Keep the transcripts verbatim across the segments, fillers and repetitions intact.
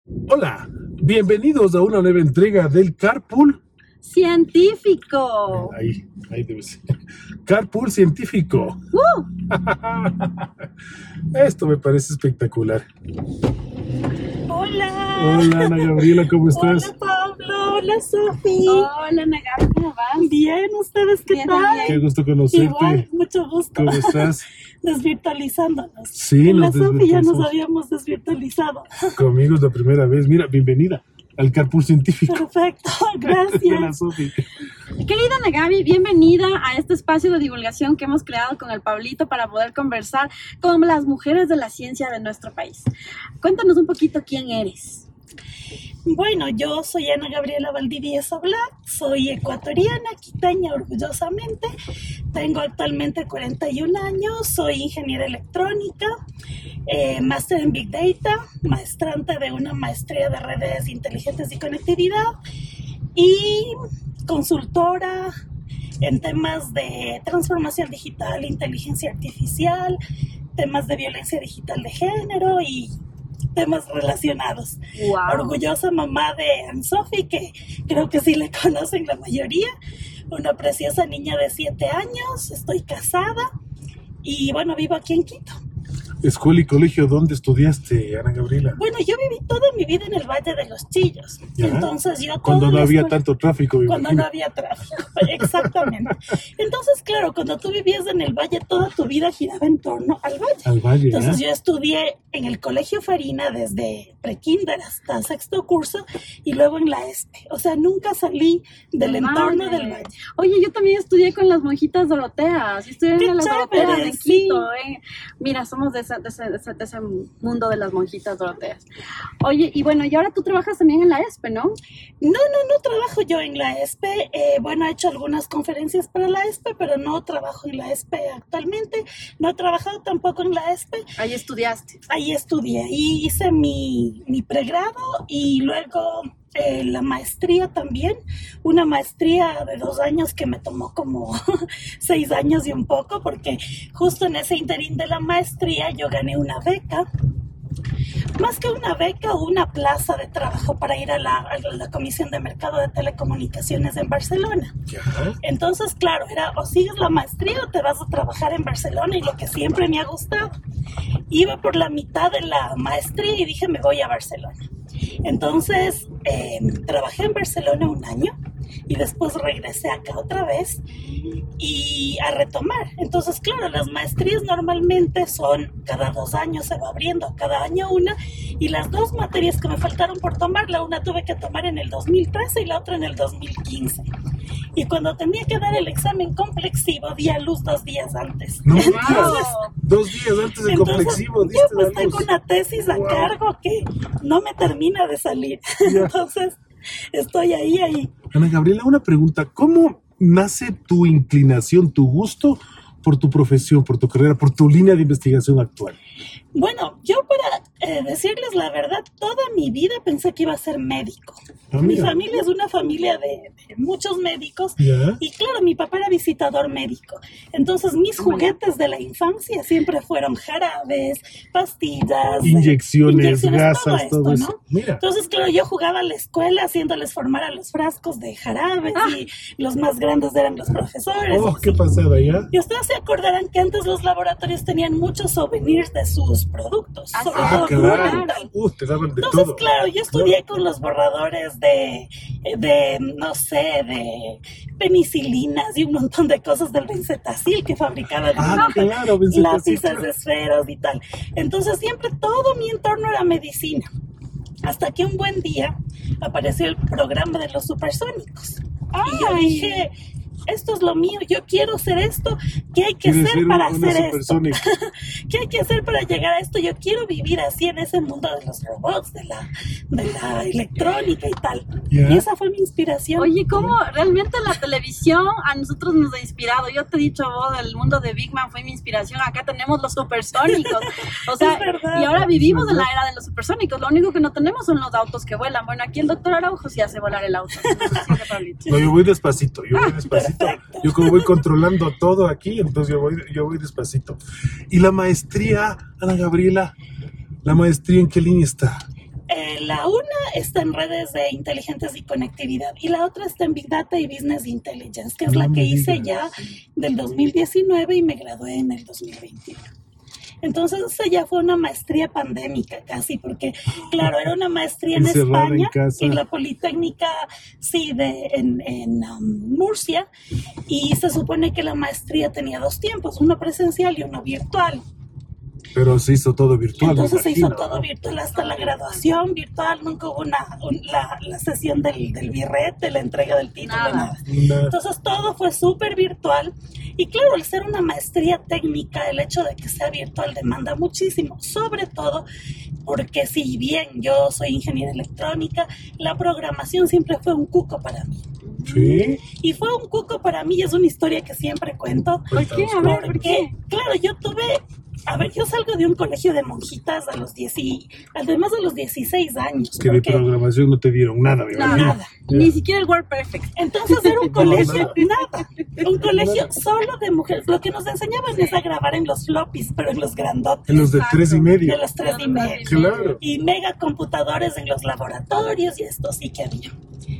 Hola, bienvenidos a una nueva entrega del Carpool Científico. Ahí, ahí debe ser. Carpool Científico. ¡Uh! Esto me parece espectacular. Hola. Hola, Ana Gabriela, ¿cómo estás? Hola, Pablo. Hola, Sofi. Hola, Nagar, ¿cómo vas? Bien, ¿ustedes qué Bien, tal? también. Qué gusto conocerte. Igual, mucho gusto. ¿Cómo estás? Desvirtualizándonos. Sí, Con la nos Sofi ya nos desvirtualizamos. habíamos desvirtualizado. Conmigo es la primera vez. Mira, bienvenida al Carpool Científico. Perfecto, De la gracias. Sofi. Querida Nagabi, bienvenida a este espacio de divulgación que hemos creado con el Pablito para poder conversar con las mujeres de la ciencia de nuestro país. Cuéntanos un poquito quién eres. Bueno, yo soy Ana Gabriela Valdivieso Black, soy ecuatoriana, quiteña orgullosamente, tengo actualmente cuarenta y un años, soy ingeniera electrónica, eh, máster en Big Data, maestrante de una maestría de redes inteligentes y conectividad y consultora en temas de transformación digital, inteligencia artificial, temas de violencia digital de género y temas relacionados. Wow. Orgullosa mamá de Anne-Sophie, que creo que sí le conocen la mayoría, una preciosa niña de siete años, estoy casada y bueno, vivo aquí en Quito. Escuela y colegio, ¿dónde estudiaste, Ana Gabriela? Bueno, yo viví toda mi vida en el Valle de los Chillos, Ya. entonces yo Cuando toda no la había escuela- tanto tráfico, me Cuando imagino. no había tráfico, exactamente. Entonces, claro, cuando tú vivías en el valle, toda tu vida giraba en torno al valle. Al valle, Entonces ¿eh? yo estudié en el Colegio Farina desde prekinder hasta sexto curso y luego en la E S P E. O sea, nunca salí del Del entorno valle. del valle. Oye, yo también estudié con las monjitas doroteas. Yo estudié ¡Qué en las chévere! doroteas en Sí. Quito. eh. Mira, somos de ese, de, ese, de, ese, de ese mundo de las monjitas doroteas. Oye, y bueno, y ahora tú trabajas también en la E S P E, ¿no? No, no, no trabajo yo en la E S P E. Eh, bueno, he hecho algunas conferencias para la E S P E, pero no trabajo en la E S P E actualmente. No he trabajado tampoco en la E S P E. Ahí estudiaste. Ahí estudié, ahí hice mi, mi pregrado y luego eh, la maestría también, una maestría de dos años que me tomó como seis años y un poco, porque justo en ese interín de la maestría yo gané una beca, más que una beca, una plaza de trabajo para ir a la, a la Comisión de Mercado de Telecomunicaciones en Barcelona. Ya. Entonces, claro, era o sigues la maestría o te vas a trabajar en Barcelona y lo que siempre me ha gustado. Iba por la mitad de la maestría y dije, me voy a Barcelona. Entonces, eh, trabajé en Barcelona un año y después regresé acá otra vez y a retomar. Entonces, claro, las maestrías normalmente son cada dos años, se va abriendo cada año una, y las dos materias que me faltaron por tomar, la una tuve que tomar en el dos mil trece y la otra en el dos mil quince. Y cuando tenía que dar el examen complexivo, di a luz dos días antes. No, Entonces, dos días antes del entonces, complexivo yo diste pues la tengo luz. una tesis a Wow. cargo que no me termina de salir. Ya. Entonces, estoy ahí, ahí. Ana Gabriela, una pregunta. ¿Cómo nace tu inclinación, tu gusto por tu profesión, por tu carrera, por tu línea de investigación actual? Bueno, yo para eh, decirles la verdad, toda mi vida pensé que iba a ser médico. Ah, Mi mira. familia es una familia de, de muchos médicos Ya. y claro, mi papá era visitador médico. Entonces mis juguetes de la infancia siempre fueron jarabes, pastillas, Inyecciones, gasas, todo esto, todo eso. ¿no? Mira. Entonces, claro, yo jugaba a la escuela haciéndoles formar a los frascos de jarabes y los más grandes eran los profesores. Oh, y qué así. pasada, ¿ya? Y ustedes se acordarán que antes los laboratorios tenían muchos souvenirs de sus productos, Ah, sobre Ah, todo claro. Rural. Uh, te daban de Entonces, todo. claro, yo estudié con los borradores de, de, no sé, de penicilinas y un montón de cosas del Benzetacil que fabricaban Ah, claro, Benzetacil, lápices claro. de esferos y tal. Entonces, siempre todo mi entorno era medicina. Hasta que un buen día apareció el programa de los supersónicos. Y yo Ay. dije, esto es lo mío, yo quiero hacer esto, ¿qué hay que Quieres hacer ser para una hacer esto? supersónica. ¿Qué hay que hacer para llegar a esto? Yo quiero vivir así en ese mundo de los robots, de la, de la electrónica y tal. Ya. Y esa fue mi inspiración. Oye, ¿cómo realmente la televisión a nosotros nos ha inspirado? Yo te he dicho, vos, el mundo de Big Man fue mi inspiración. Acá tenemos los supersónicos. O sea, Es verdad. y ahora vivimos Es en la verdad. era de los supersónicos. Lo único que no tenemos son los autos que vuelan. Bueno, aquí el doctor Araujo sí hace volar el auto. Sigue, Pablito. No, yo voy despacito, yo voy despacito. Perfecto. Yo como voy controlando todo aquí, entonces yo voy, yo voy despacito. Y la maestría, Ana Gabriela, ¿la maestría en qué línea está? Eh, Eh, la una está en redes de inteligentes y conectividad y la otra está en Big Data y Business Intelligence, que es No la que me hice digas. ya del dos mil diecinueve y me gradué en el dos mil veintiuno. Entonces esa ya fue una maestría pandémica casi, porque claro, era una maestría en Encerrada en España, casa. en la Politécnica, sí, de, en, en um, Murcia, y se supone que la maestría tenía dos tiempos, uno presencial y uno virtual. Pero se hizo todo virtual. Entonces me se hizo imagino. todo virtual hasta la graduación virtual, nunca hubo una, un- la, la sesión del, del birrete, la entrega del título, Nada. nada. Nada. Entonces todo fue súper virtual y claro, al ser una maestría técnica, el hecho de que sea virtual demanda muchísimo, sobre todo porque si bien yo soy ingeniera electrónica, la programación siempre fue un cuco para mí. Sí. Y fue un cuco para mí, es una historia que siempre cuento. ¿Por qué? A ver, ¿por Porque, qué? claro, yo tuve, a ver, yo salgo de un colegio de monjitas a los diez y, además de los dieciséis años. Es que de porque- programación no te dieron nada, me Nada. imagino. Nada. Ya. Ni siquiera el Word Perfect. Entonces era un No, colegio, nada. nada, un colegio solo de mujeres. Lo que nos enseñaban es a grabar en los floppies, pero en los grandotes, En los de Exacto. tres y medio. de los tres y medio. Claro. Y mega computadores en los laboratorios y esto sí que había.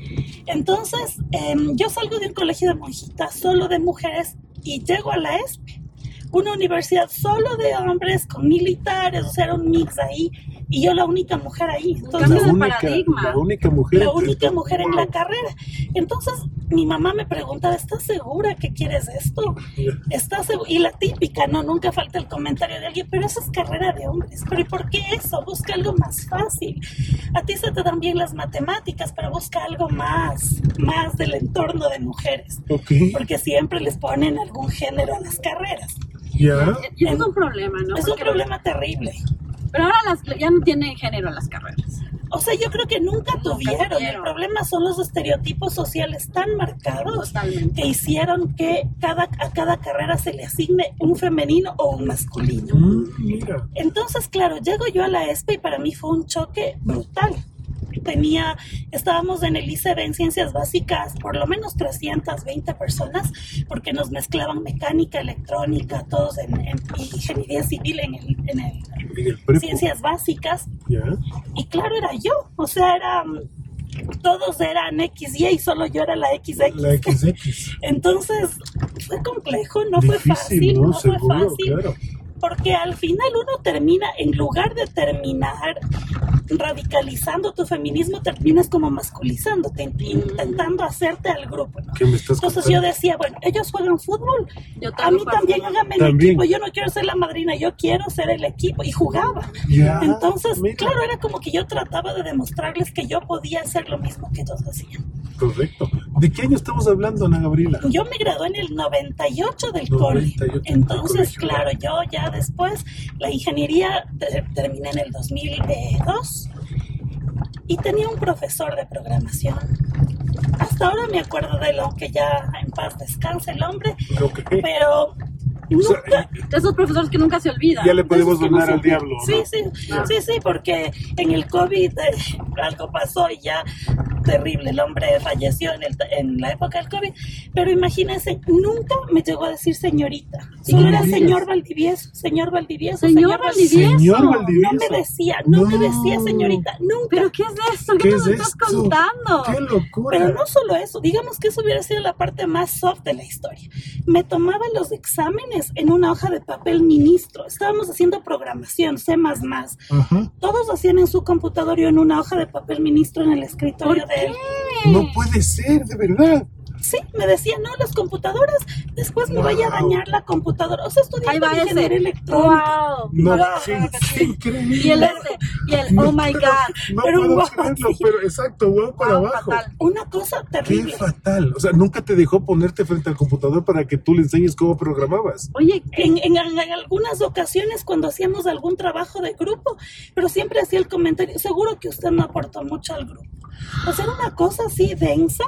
Entonces, em, yo salgo de un colegio de monjitas solo de mujeres y llego a la E S P E, una universidad solo de hombres con militares, o sea, era un mix ahí, y yo la única mujer ahí. Cambio Entonces, de La única, paradigma. la única mujer. la entre única todos. mujer en la carrera. Entonces, mi mamá me preguntaba, ¿estás segura que quieres esto? ¿Estás segu-? Y la típica, no, nunca falta el comentario de alguien, pero eso es carrera de hombres. ¿Pero y por qué eso? Busca algo más fácil. A ti se te dan bien las matemáticas, pero busca algo más, más del entorno de mujeres. Ok. Porque siempre les ponen algún género a las carreras. Ya. Y eso es un problema, ¿no? Es un Porque- problema terrible. Pero ahora las, ya no tienen género las carreras. O sea, yo creo que nunca Nunca tuvieron. El tuvieron. problema son los estereotipos sociales tan marcados Totalmente. que hicieron que cada, a cada carrera se le asigne un femenino o un masculino. Mm, mira. Entonces, claro, llego yo a la E S P E y para mí fue un choque brutal. Tenía, estábamos en el I C B en Ciencias Básicas, por lo menos trescientas veinte personas, porque nos mezclaban mecánica, electrónica, todos en, en ingeniería civil en el, en el En el prepo. Ciencias Básicas. Ya. Y claro, era yo, o sea, eran, todos eran equis y y solo yo era la equis equis. La equis equis. Entonces, fue complejo, no fue Difícil, fácil, ¿no? no, fue Seguro, fácil, claro. porque al final uno termina, en lugar de terminar radicalizando tu feminismo, terminas como masculizándote, in- intentando hacerte al grupo, ¿no? ¿Qué me estás Entonces contando? yo decía, bueno, ellos juegan fútbol, Yo a mí también también juego. háganme el También. equipo, yo no quiero ser la madrina, yo quiero ser el equipo, y jugaba. Ya, Entonces, mira. claro, era como que yo trataba de demostrarles que yo podía hacer lo mismo que ellos hacían. Correcto. ¿De qué año estamos hablando, Ana Gabriela? Yo me gradué en el noventa y ocho del noventa y ocho cole. del Entonces, colegio. claro, yo ya después la ingeniería te- terminé en el dos mil dos y tenía un profesor de programación. Hasta ahora me acuerdo de él, aunque ya en paz descanse el hombre, Ok. pero O sea, nunca... De esos profesores que nunca se olvidan. ya le podemos de esos que no donar se al olvidan. diablo, ¿no? Sí, sí, Ya. sí, sí, porque en el COVID eh, algo pasó y ya terrible, el hombre falleció en, el, en la época del COVID, pero imagínense, nunca me llegó a decir señorita, solo No era me digas. señor Valdivieso, señor Valdivieso, Señor Valdivieso. Señor No Valdivieso. me decía, no, me No. decía señorita, nunca. ¿Pero qué es eso? ¿Qué, ¿Qué nos es estás esto? contando? ¡Qué locura! Pero no solo eso, digamos que eso hubiera sido la parte más soft de la historia. Me tomaba los exámenes en una hoja de papel ministro. Estábamos haciendo programación, C más más. Ajá. Todos hacían en su computador y yo en una hoja de papel ministro en el escritorio ¿Por de él. No puede ser, de verdad. Sí, me decía, no, las computadoras, después me vaya a Wow. dañar la computadora. O sea, Ahí estudiando va ese. ingeniería electrónica. Wow. No, Wow. sí, qué increíble. Y el este, y el oh my god. No Pero puedo wow, creerlo, sí. pero exacto, wow para Wow, abajo. fatal. Una cosa Qué terrible. fatal. O sea, nunca te dejó ponerte frente al computador para que tú le enseñes cómo programabas. Oye, En, en, en algunas ocasiones cuando hacíamos algún trabajo de grupo, pero siempre hacía el comentario, seguro que usted no aportó mucho al grupo. O sea, era una cosa así densa.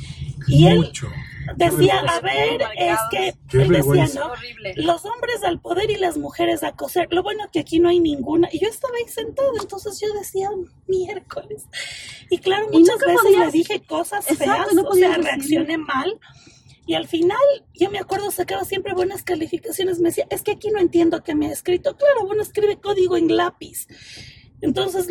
Y él Mucho. decía, Qué a ver, es que, Qué él decía, vergüenza. ¿no? horrible. Los hombres al poder y las mujeres a coser. Lo bueno que aquí no hay ninguna. Y yo estaba ahí sentada, entonces yo decía, miércoles. Y claro, Y muchas nunca veces podías- le dije cosas Exacto, feas, no o podías sea, decirle. reaccioné mal. Y al final, yo me acuerdo, sacaba siempre buenas calificaciones. Me decía, es que aquí no entiendo qué me ha escrito. Claro, uno escribe código en lápiz. Entonces,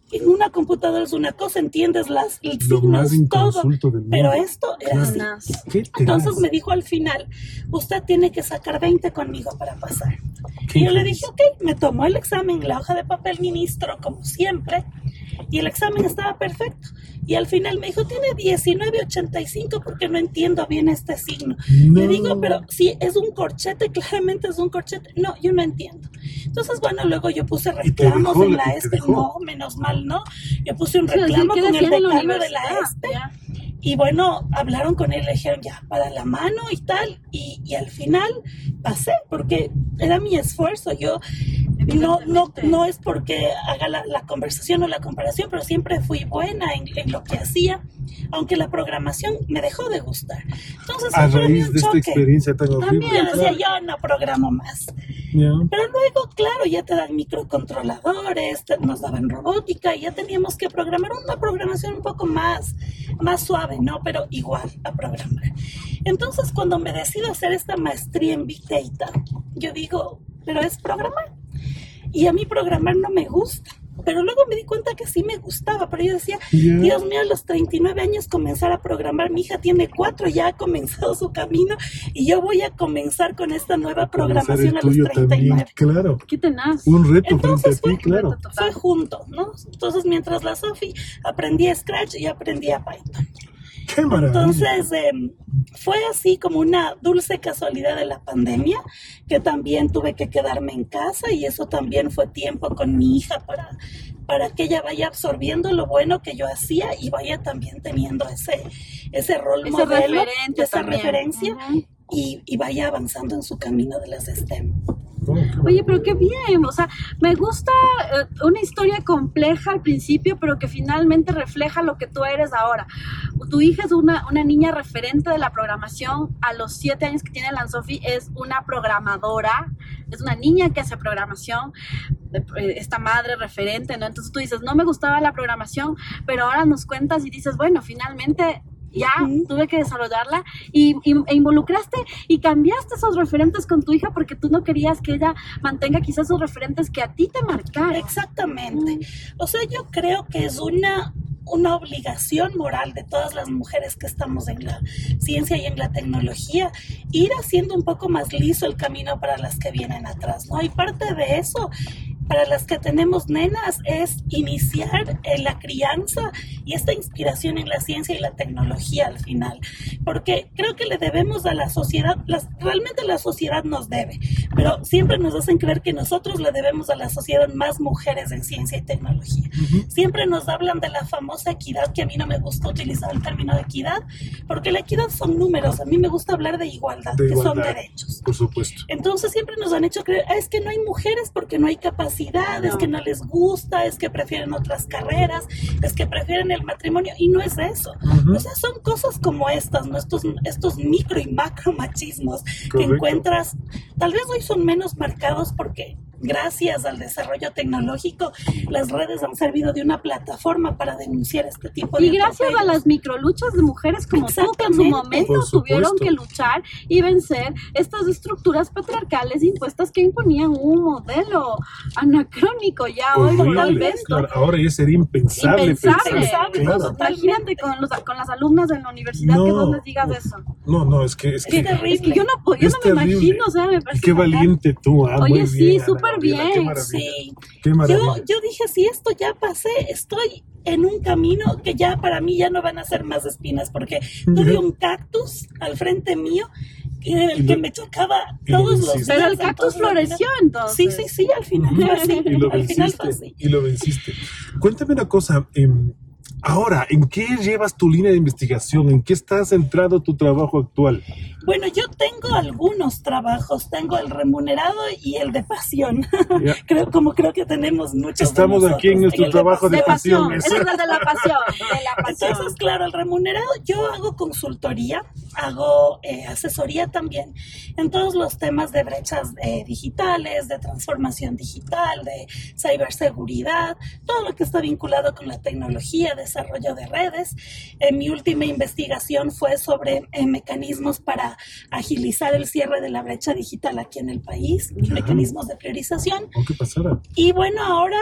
en una computadora es una cosa, entiendes las el Lo más signos, todo, inconsulto del mundo. pero esto era así. ¿Qué te Entonces das? me dijo al final, usted tiene que sacar veinte conmigo para pasar. ¿Qué Y yo le dices? dije, ok, me tomó el examen, la hoja de papel ministro, como siempre, y el examen estaba perfecto. Y al final me dijo, tiene diecinueve ochenta y cinco porque no entiendo bien este signo. No. Le digo, pero si es un corchete, claramente es un corchete. No, yo no entiendo. Entonces, bueno, luego yo puse ¿Y te reclamos dejó? en la ¿Y te ESPE. dejó? No, menos mal, no. Yo puse un Sí, decir, reclamo ¿qué con el decían en la decano de la universidad? ESPE. Ya. Y bueno, hablaron con él, le dijeron ya, para la mano y tal. Y, y al final pasé, porque era mi esfuerzo. Yo no, no, no es porque haga la, la conversación o la comparación, pero siempre fui buena en, en lo que hacía, aunque la programación me dejó de gustar. Entonces, A fue para mí raíz un de esta choque. experiencia tan horrible. También yo decía, claro. yo no programo más. Ya. Pero luego, claro, ya te dan microcontroladores, te- nos daban robótica y ya teníamos que programar una programación un poco más, más suave, ¿no? Pero igual a programar. Entonces, cuando me decido hacer esta maestría en Big Data, yo digo, pero es programar. Y a mí programar no me gusta. Pero luego me di cuenta que sí me gustaba, pero yo decía, Ya. Dios mío, a los treinta y nueve años comenzar a programar, mi hija tiene cuatro, ya ha comenzado su camino y yo voy a comenzar con esta nueva Comenzar programación el a los tuyo treinta y nueve. también, claro. Qué tenaz. Un reto Entonces frente a ti, fue- claro. Total. Fue junto, ¿no? Entonces, mientras la Sofi aprendía Scratch y aprendía Python. Qué maravilla. Entonces, eh, fue así como una dulce casualidad de la pandemia, que también tuve que quedarme en casa y eso también fue tiempo con mi hija para, para que ella vaya absorbiendo lo bueno que yo hacía y vaya también teniendo ese, ese rol Ese modelo, referente esa también. referencia Ujú. y, y vaya avanzando en su camino de las STEM. Oh, qué Oye, pero qué bien, o sea, me gusta eh, una historia compleja al principio, pero que finalmente refleja lo que tú eres ahora. Tu hija es una, una niña referente de la programación, a los siete años que tiene la Sofi es una programadora, es una niña que hace programación, eh, esta madre referente, ¿no? Entonces tú dices, no me gustaba la programación, pero ahora nos cuentas y dices, bueno, finalmente ya Ujú. tuve que desarrollarla y, y- e involucraste y cambiaste esos referentes con tu hija porque tú no querías que ella mantenga quizás esos referentes que a ti te marcaron. Exactamente. O sea, yo creo que es una, una obligación moral de todas las mujeres que estamos en la ciencia y en la tecnología, ir haciendo un poco más liso el camino para las que vienen atrás, ¿no? Y parte de eso, para las que tenemos nenas, es iniciar en la crianza y esta inspiración en la ciencia y la tecnología al final, porque creo que le debemos a la sociedad, las, realmente la sociedad nos debe, pero siempre nos hacen creer que nosotros le debemos a la sociedad más mujeres en ciencia y tecnología. Siempre nos hablan de la famosa equidad, que a mí no me gusta utilizar el término de equidad, porque la equidad son números, a mí me gusta hablar de igualdad, De que son igualdad. derechos. Por supuesto. Entonces siempre nos han hecho creer, ah, es que no hay mujeres porque no hay capacidad, es que no les gusta, es que prefieren otras carreras, es que prefieren el matrimonio, y no es eso. Ujú. O sea, son cosas como estas, ¿no? Estos, estos micro y macro machismos que Correcto. encuentras, tal vez hoy son menos marcados porque gracias al desarrollo tecnológico, las redes han servido de una plataforma para denunciar este tipo de Y gracias a atropellos. las microluchas de mujeres como tú, que en su Exactamente. momento Por supuesto. tuvieron que luchar y vencer estas estructuras patriarcales impuestas que imponían un modelo anacrónico ya hoy Horrible, tal vez. claro. Ahora ya sería impensable, Impensable. pensar. Impensable, Claro. total. Imagínate con, los, con las alumnas de la universidad que No, no les digas no. eso. No, no, es que... Es Es que terrible. Es que yo no, puedo- yo Es no me terrible. imagino, o sea, me parece qué fatal. valiente tú, ah, Oye, muy sí, bien, Ana súper Gabriela, bien. Qué maravilla. Sí. Qué Yo, maravilla. yo dije, si esto ya pasé, estoy en un camino que ya para mí ya no van a ser más espinas, porque tuve un cactus al frente mío, en el Y que lo- me chocaba y lo todos los venciste. días. Pero el cactus entonces, al final- floreció entonces. Sí, sí, sí, al final fue así. Y lo al final fue venciste. así. Y lo venciste. Cuéntame una cosa. em, ahora, ¿en qué llevas tu línea de investigación? ¿En qué está centrado tu trabajo actual? Bueno, yo tengo algunos trabajos, tengo el remunerado y el de pasión. Ya. creo, como creo que tenemos muchos. de Estamos nosotros, aquí en nuestro el de trabajo de De pasión. pasión, ese es el de la pasión, de la pasión. Entonces, claro, el remunerado, yo hago consultoría, hago eh, asesoría también en todos los temas de brechas eh, digitales, de transformación digital, de ciberseguridad, todo lo que está vinculado con la tecnología, desarrollo de redes. Eh, mi última investigación fue sobre eh, mecanismos para agilizar el cierre de la brecha digital aquí en el país, Ya. mecanismos de priorización. ¿O qué pasará? Y bueno, ahora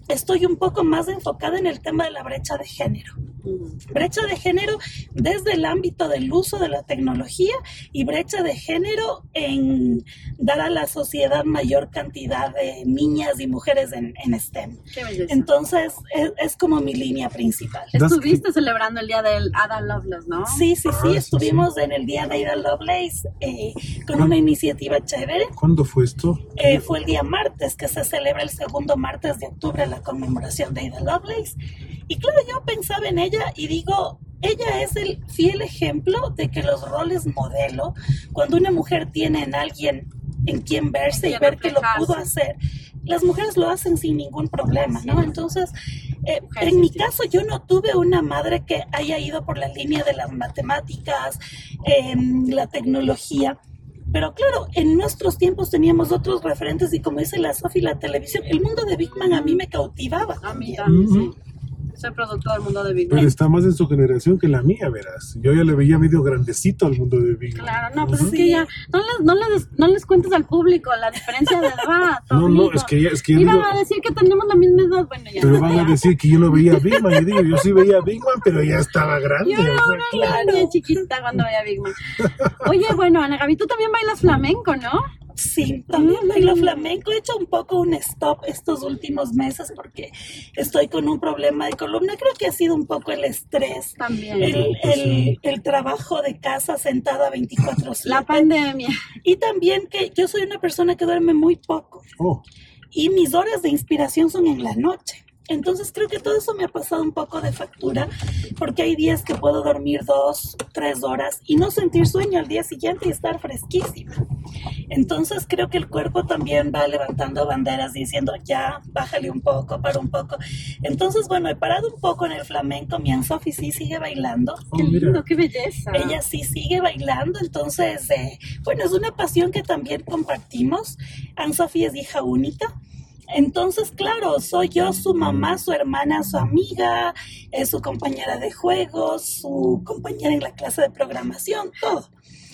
estoy un poco más enfocada en el tema de la brecha de género. Brecha de género desde el ámbito del uso de la tecnología y brecha de género en dar a la sociedad mayor cantidad de niñas y mujeres en, en STEM. Qué belleza. Entonces, es, es como mi línea principal. Estuviste celebrando el día del Ada Lovelace, ¿no? Sí, sí, sí, Ah, estuvimos sí, sí. en el día de Ada Lovelace eh, con una iniciativa chévere. ¿Cuándo fue esto? Eh, fue el día martes, que se celebra el segundo martes de octubre la conmemoración de Ada Lovelace. Y claro, yo pensaba en ella y digo, ella es el fiel ejemplo de que los roles modelo, cuando una mujer tiene en alguien en quien verse y ver que lo pudo hacer, las mujeres lo hacen sin ningún problema, ¿no? Entonces, eh, en mi caso yo no tuve una madre que haya ido por la línea de las matemáticas, eh, la tecnología. Pero claro, en nuestros tiempos teníamos otros referentes y como dice la Sofi, la televisión, el mundo de Big Man a mí me cautivaba. A mí también, Ujú. sí. Soy productor del mundo de Big Pero Man. está más en su generación que la mía, verás. Yo ya le veía medio grandecito al mundo de Big Man. Claro, no, pues Ujú. es que ya, no les, no, les, no les cuentes al público la diferencia de edad. No, no, amigo. es que ya, es que yo Iban digo, a decir que tenemos la misma edad, bueno, ya. pero van a decir que yo no veía Big Man. Yo digo, yo sí veía Big Man, pero ya estaba grande. Yo era o sea, una claro. niña chiquita cuando veía Big Man. Oye, bueno, Ana Gaby, tú también bailas flamenco, ¿no? Sí, también bailo flamenco. He hecho un poco un stop estos últimos meses porque estoy con un problema de columna. Creo que ha sido un poco el estrés, También. el, el, el trabajo de casa sentada veinticuatro siete. La pandemia. Y también que yo soy una persona que duerme muy poco Oh, y mis horas de inspiración son en la noche. Entonces creo que todo eso me ha pasado un poco de factura porque hay días que puedo dormir dos, tres horas y no sentir sueño al día siguiente y estar fresquísima. Entonces creo que el cuerpo también va levantando banderas diciendo ya, bájale un poco, para un poco. Entonces bueno, he parado un poco en el flamenco. Mi Anne-Sophie sí sigue bailando. oh, Qué mira. lindo, qué belleza. Ella sí sigue bailando, entonces, eh, bueno, es una pasión que también compartimos. Anne-Sophie es hija única. Entonces, claro, soy yo su mamá, su hermana, su amiga, es su compañera de juegos, su compañera en la clase de programación, todo.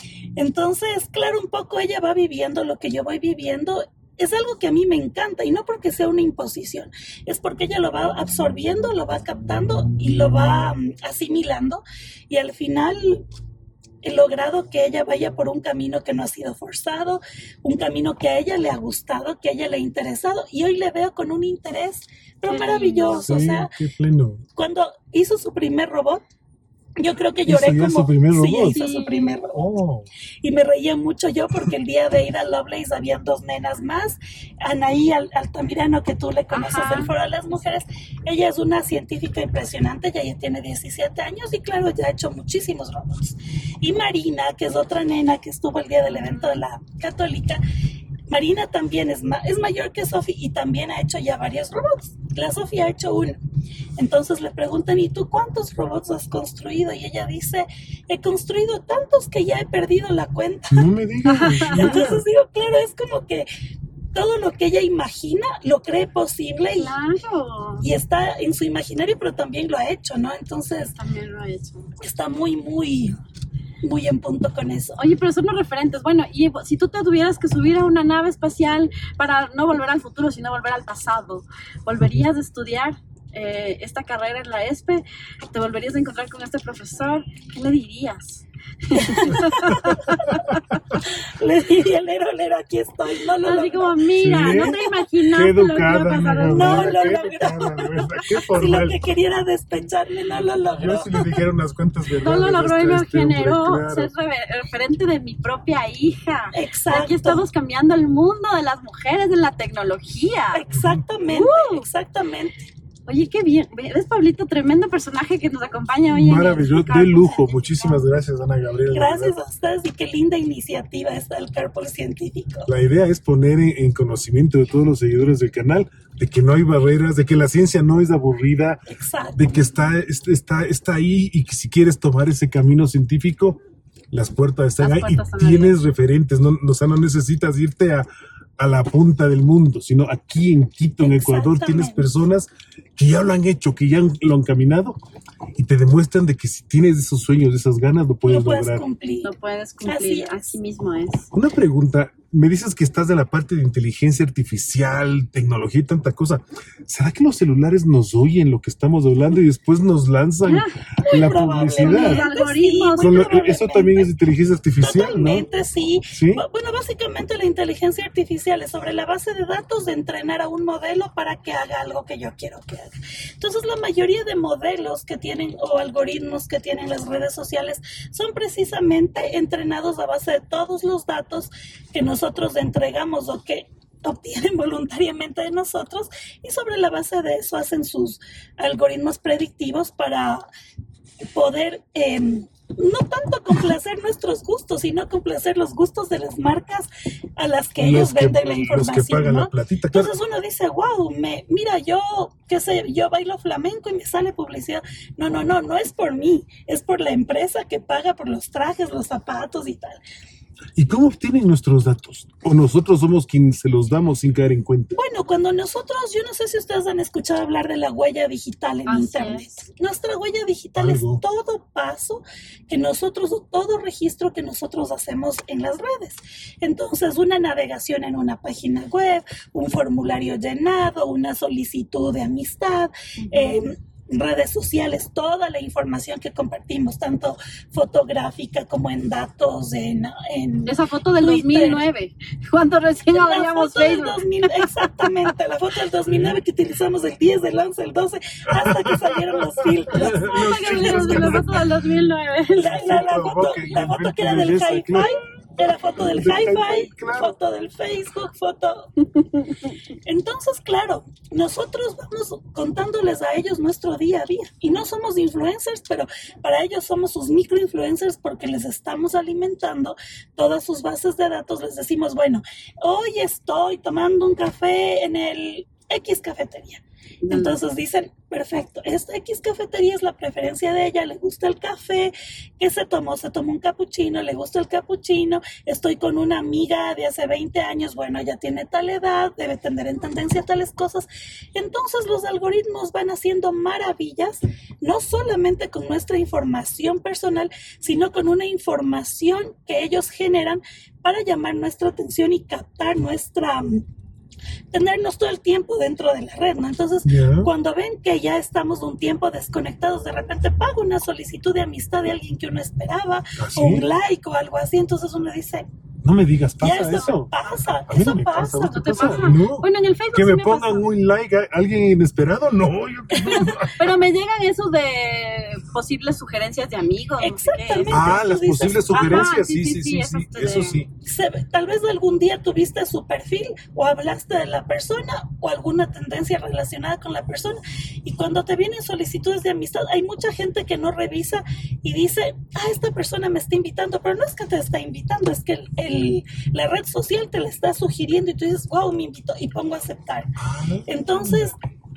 Entonces, claro, un poco ella va viviendo lo que yo voy viviendo. Es algo que a mí me encanta y no porque sea una imposición, es porque ella lo va absorbiendo, lo va captando y lo va um, asimilando y al final he logrado que ella vaya por un camino que no ha sido forzado, un camino que a ella le ha gustado, que a ella le ha interesado y hoy le veo con un interés pero Qué maravilloso. Sí, O sea, qué pleno. cuando hizo su primer robot, yo creo que lloré ¿Hizo ya como... su primer Sí, robot? hizo su primer robot. Oh, Y me reía mucho yo porque el día de Ada Lovelace habían dos nenas más. Anaí Al- Altamirano, que tú le conoces Ajá. del Foro de las Mujeres, ella es una científica impresionante, ya ella tiene diecisiete años y claro, ya ha hecho muchísimos robots. Y Marina, que es otra nena que estuvo el día del evento de la Católica, Marina también es, ma- es mayor que Sophie y también ha hecho ya varios robots. La Sophie ha hecho uno. Entonces le preguntan, ¿y tú cuántos robots has construido? Y ella dice, he construido tantos que ya he perdido la cuenta. no me digas. Entonces digo, claro, es como que todo lo que ella imagina lo cree posible y, Claro. y está en su imaginario, pero también lo ha hecho, ¿no? Entonces También lo he hecho. está muy, muy, muy en punto con eso. Oye, pero son los referentes. Bueno, y si tú te tuvieras que subir a una nave espacial para no volver al futuro, sino volver al pasado, ¿volverías a estudiar eh, esta carrera en la E S P E? ¿Te volverías a encontrar con este profesor? ¿Qué le dirías? Le diría, lero, lero, aquí estoy. No lo Así logró. como, mira, Sí. no te imaginas Qué lo que iba a educada, pasar. Ana No Gabriela, lo qué logró. educada, de verdad, qué Si lo formal. que quería era despecharme, no lo Yo logró. sí le dijera unas cuantas No verdades. lo logró y a me este hombre, generó claro. ser re- referente de mi propia hija. Exacto. Aquí estamos cambiando el mundo de las mujeres, de la tecnología. Exactamente, Uh. exactamente. Oye, qué bien. ¿Ves, Pablito? Tremendo personaje que nos acompaña hoy. en el Maravilloso, Carpool de lujo. Científico. Muchísimas gracias, Ana Gabriela. de Gracias verdad. a ustedes y qué linda iniciativa esta del Carpool Científico. La idea es poner en, en conocimiento de todos los seguidores del canal de que no hay barreras, de que la ciencia no es aburrida, Exacto. de que está, está, está ahí y que si quieres tomar ese camino científico, las puertas están Las ahí puertas y están tienes referentes. No, o sea, no necesitas irte a, a la punta del mundo, sino aquí en Quito, en Ecuador, tienes Exactamente. personas que ya lo han hecho, que ya han- lo han caminado y te demuestran de que si tienes esos sueños, esas ganas, lo puedes Lo puedes lograr. cumplir. Lo puees Así cumplir. es. Así mismo es. Una pregunta, me dices que estás de la parte de inteligencia artificial, tecnología y tanta cosa. ¿Será que los celulares nos oyen lo que estamos hablando y después nos lanzan Ah, la probablemente, publicidad? Los algoritmos. sí, muy Con lo- probablemente. eso también es inteligencia artificial, Totalmente, ¿no? sí. ¿Sí? Bu- Bueno, básicamente la inteligencia artificial es sobre la base de datos de entrenar a un modelo para que haga algo que yo quiero que haga. Entonces, la mayoría de modelos que tienen o algoritmos que tienen las redes sociales son precisamente entrenados a base de todos los datos que nosotros entregamos o que obtienen voluntariamente de nosotros, y sobre la base de eso hacen sus algoritmos predictivos para poder eh, no tanto complacer nuestros gustos, sino complacer los gustos de las marcas a las que ellos Los que- venden la los que información, pagan ¿no? la platita, claro. Entonces uno dice, wow, me, mira, yo, qué sé, yo bailo flamenco y me sale publicidad. No, no, no, no es por mí, es por la empresa que paga por los trajes, los zapatos y tal. ¿Y cómo obtienen nuestros datos? ¿O nosotros somos quienes se los damos sin caer en cuenta? Bueno, cuando nosotros, yo no sé si ustedes han escuchado hablar de la huella digital en Así Internet. es. Nuestra huella digital Algo. es todo paso que nosotros, o todo registro que nosotros hacemos en las redes. Entonces, una navegación en una página web, un formulario llenado, una solicitud de amistad, eh, redes sociales, toda la información que compartimos, tanto fotográfica como en datos, en... en Esa foto del Twitter. dos mil nueve, cuando recién La abríamos foto del Facebook. dos mil, exactamente, la foto del dos mil nueve que utilizamos el diez, el once, el doce, hasta que salieron los filtros. Ah, que hablemos de la foto del dos mil nueve. La, la, la foto, la foto que era del hi-fi, era foto del Del hi-fi, hi-fi, claro. foto del Facebook, foto... Entonces, claro, nosotros vamos contándoles a ellos nuestro día a día. Y no somos influencers, pero para ellos somos sus microinfluencers porque les estamos alimentando todas sus bases de datos. Les decimos, bueno, hoy estoy tomando un café en el X cafetería. Entonces dicen, perfecto, esta X cafetería es la preferencia de ella, le gusta el café, ¿qué se tomó? Se tomó un capuchino, le gusta el capuchino, estoy con una amiga de hace veinte años, bueno, ya tiene tal edad, debe tener en tendencia tales cosas. Entonces los algoritmos van haciendo maravillas, no solamente con nuestra información personal, sino con una información que ellos generan para llamar nuestra atención y captar nuestra... tenernos todo el tiempo dentro de la red, ¿no? Entonces, Ya. cuando ven que ya estamos un tiempo desconectados, de repente paga una solicitud de amistad de alguien que uno esperaba, ¿Ah, sí? o un like o algo así, entonces uno dice, No me digas, ya ¿pasa eso, eso? pasa, A mí eso no me pasa. pasa. ¿a vos ¿No te pasa? pasa? No. Bueno, en el Facebook Que sí me me pongan pasa. un like a alguien inesperado, no. Yo que no. Pero me llegan esos de posibles sugerencias de amigos. no sé qué. Exactamente. Ah, Tú las dices, posibles ajá, sugerencias, sí, sí, sí, sí, sí, sí, esas sí, te eso de- sí. Se ve- tal vez algún día tuviste su perfil o hablaste de la persona o alguna tendencia relacionada con la persona, y cuando te vienen solicitudes de amistad hay mucha gente que no revisa y dice, ah, esta persona me está invitando, pero no es que te está invitando, es que el, el- la red social te la está sugiriendo y tú dices, wow, me invitó, y pongo a aceptar. Entonces,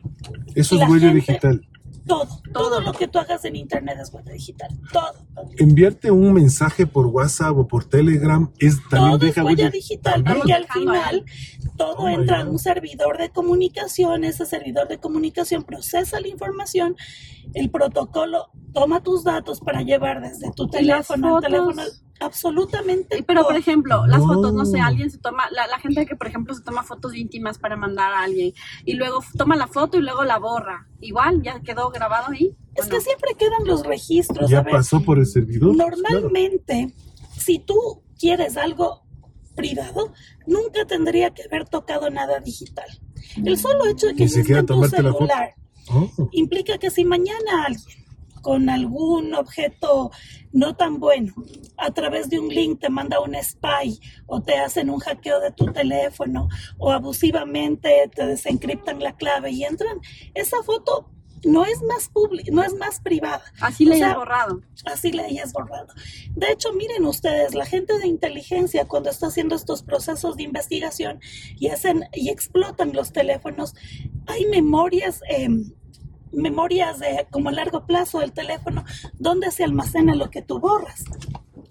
Eso la es huella gente- digital. todo, todo lo que tú hagas en internet es huella digital, todo. Enviarte un mensaje por WhatsApp o por Telegram es también Todo es deja huella huella digital, también. porque al Dejando final todo Oh my entra en God. un servidor de comunicación, ese servidor de comunicación procesa la información, el protocolo toma tus datos para llevar desde tu Y las teléfono al fotos. teléfono, absolutamente Pero, por todo. ejemplo, las No. fotos, no sé, alguien se toma, la, la gente que, por ejemplo, se toma fotos íntimas para mandar a alguien y luego f- toma la foto y luego la borra. Igual, ya quedó grabado ahí. Es ¿o que no? siempre quedan los registros. Ya a ver, pasó por el servidor. claro. normalmente, si tú quieres algo privado, nunca tendría que haber tocado nada digital. El solo hecho de que Ni esté siquiera en tu tomarte la foto. celular Oh. implica que si mañana alguien con algún objeto no tan bueno a través de un link te manda un spy o te hacen un hackeo de tu teléfono o abusivamente te desencriptan la clave y entran, esa foto no es más pública, no es más privada. Así O le sea, hayas borrado. Así le hayas borrado. De hecho, miren ustedes, la gente de inteligencia cuando está haciendo estos procesos de investigación y hacen y explotan los teléfonos, hay memorias, eh, memorias de como a largo plazo del teléfono donde se almacena lo que tú borras.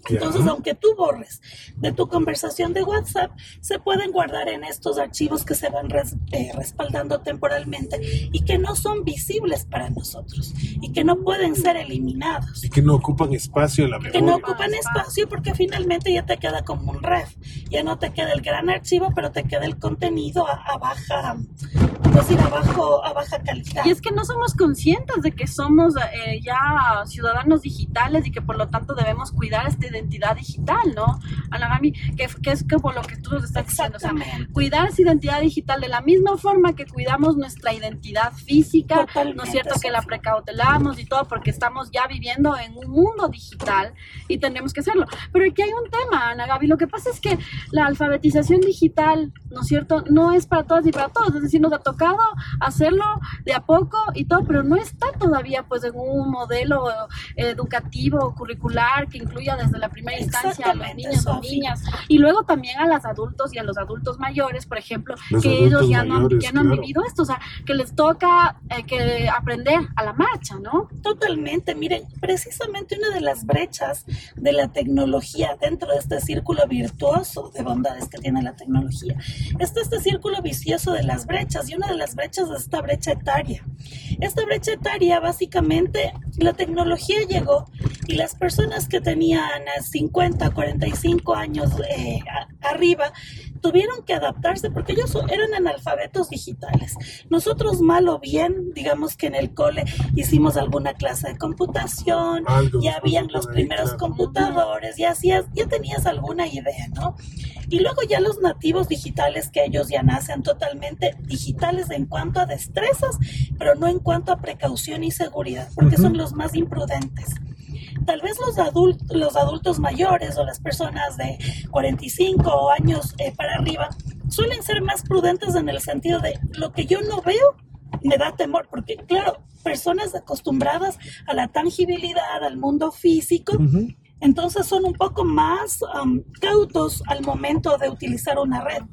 Entonces, Ya. aunque tú borres de tu conversación de WhatsApp, se pueden guardar en estos archivos que se van res, eh, respaldando temporalmente y que no son visibles para nosotros y que no pueden ser eliminados. Y que no ocupan espacio en la Que memoria. no ocupan espacio porque finalmente ya te queda como un ref. Ya no te queda el gran archivo, pero te queda el contenido a, a baja, pues ir a, bajo, a baja calidad. Y es que no somos conscientes de que somos eh, ya ciudadanos digitales y que por lo tanto debemos cuidar esta identidad digital, ¿no? Anagami, que, que es como lo que tú nos estás diciendo, o sea, Exactamente. cuidar esa identidad digital de la misma forma que cuidamos nuestra identidad física, Totalmente, ¿no es cierto? Que la Sofía. precautelamos y todo porque estamos ya viviendo en un mundo digital y tenemos que hacerlo. Pero aquí hay un tema, Ana Gaby, lo que pasa es que la alfabetización digital, ¿no es cierto? No es para todas y para todos, es decir, nos ha tocado hacerlo de a poco y todo, pero no está todavía pues en un modelo eh, educativo, curricular que incluya desde la primera instancia a los Exactamente, niños o Sofi. niñas y luego también a los adultos y a los adultos mayores, por ejemplo, Los que ellos adultos ya no, han- mayores, ya no han claro. vivido esto, o sea, que les toca eh, que aprender a la marcha, ¿no? Totalmente, miren, precisamente una de las brechas de la tecnología dentro de este círculo virtuoso de bondades que tiene la tecnología, está este círculo vicioso de las brechas y una de las brechas es esta brecha etaria. Esta brecha etaria, básicamente, la tecnología llegó y las personas que tenían eh, cincuenta, cuarenta y cinco años eh, a- arriba tuvieron que adaptarse porque ellos eran analfabetos digitales. Nosotros, mal o bien, digamos que en el cole hicimos alguna clase de computación, Algo ya nos habían pasó los por ahí, primeros claro. computadores, ya hacías, ya tenías alguna idea, ¿no? Y luego ya los nativos digitales, que ellos ya nacen totalmente digitales en cuanto a destrezas, pero no en cuanto a precaución y seguridad, porque Ujú. son los más imprudentes. Tal vez los, adult, los adultos mayores o las personas de cuarenta y cinco años eh, para arriba suelen ser más prudentes en el sentido de lo que yo no veo me da temor, porque claro, personas acostumbradas a la tangibilidad, al mundo físico, Ujú. entonces son un poco más um, cautos al momento de utilizar una red.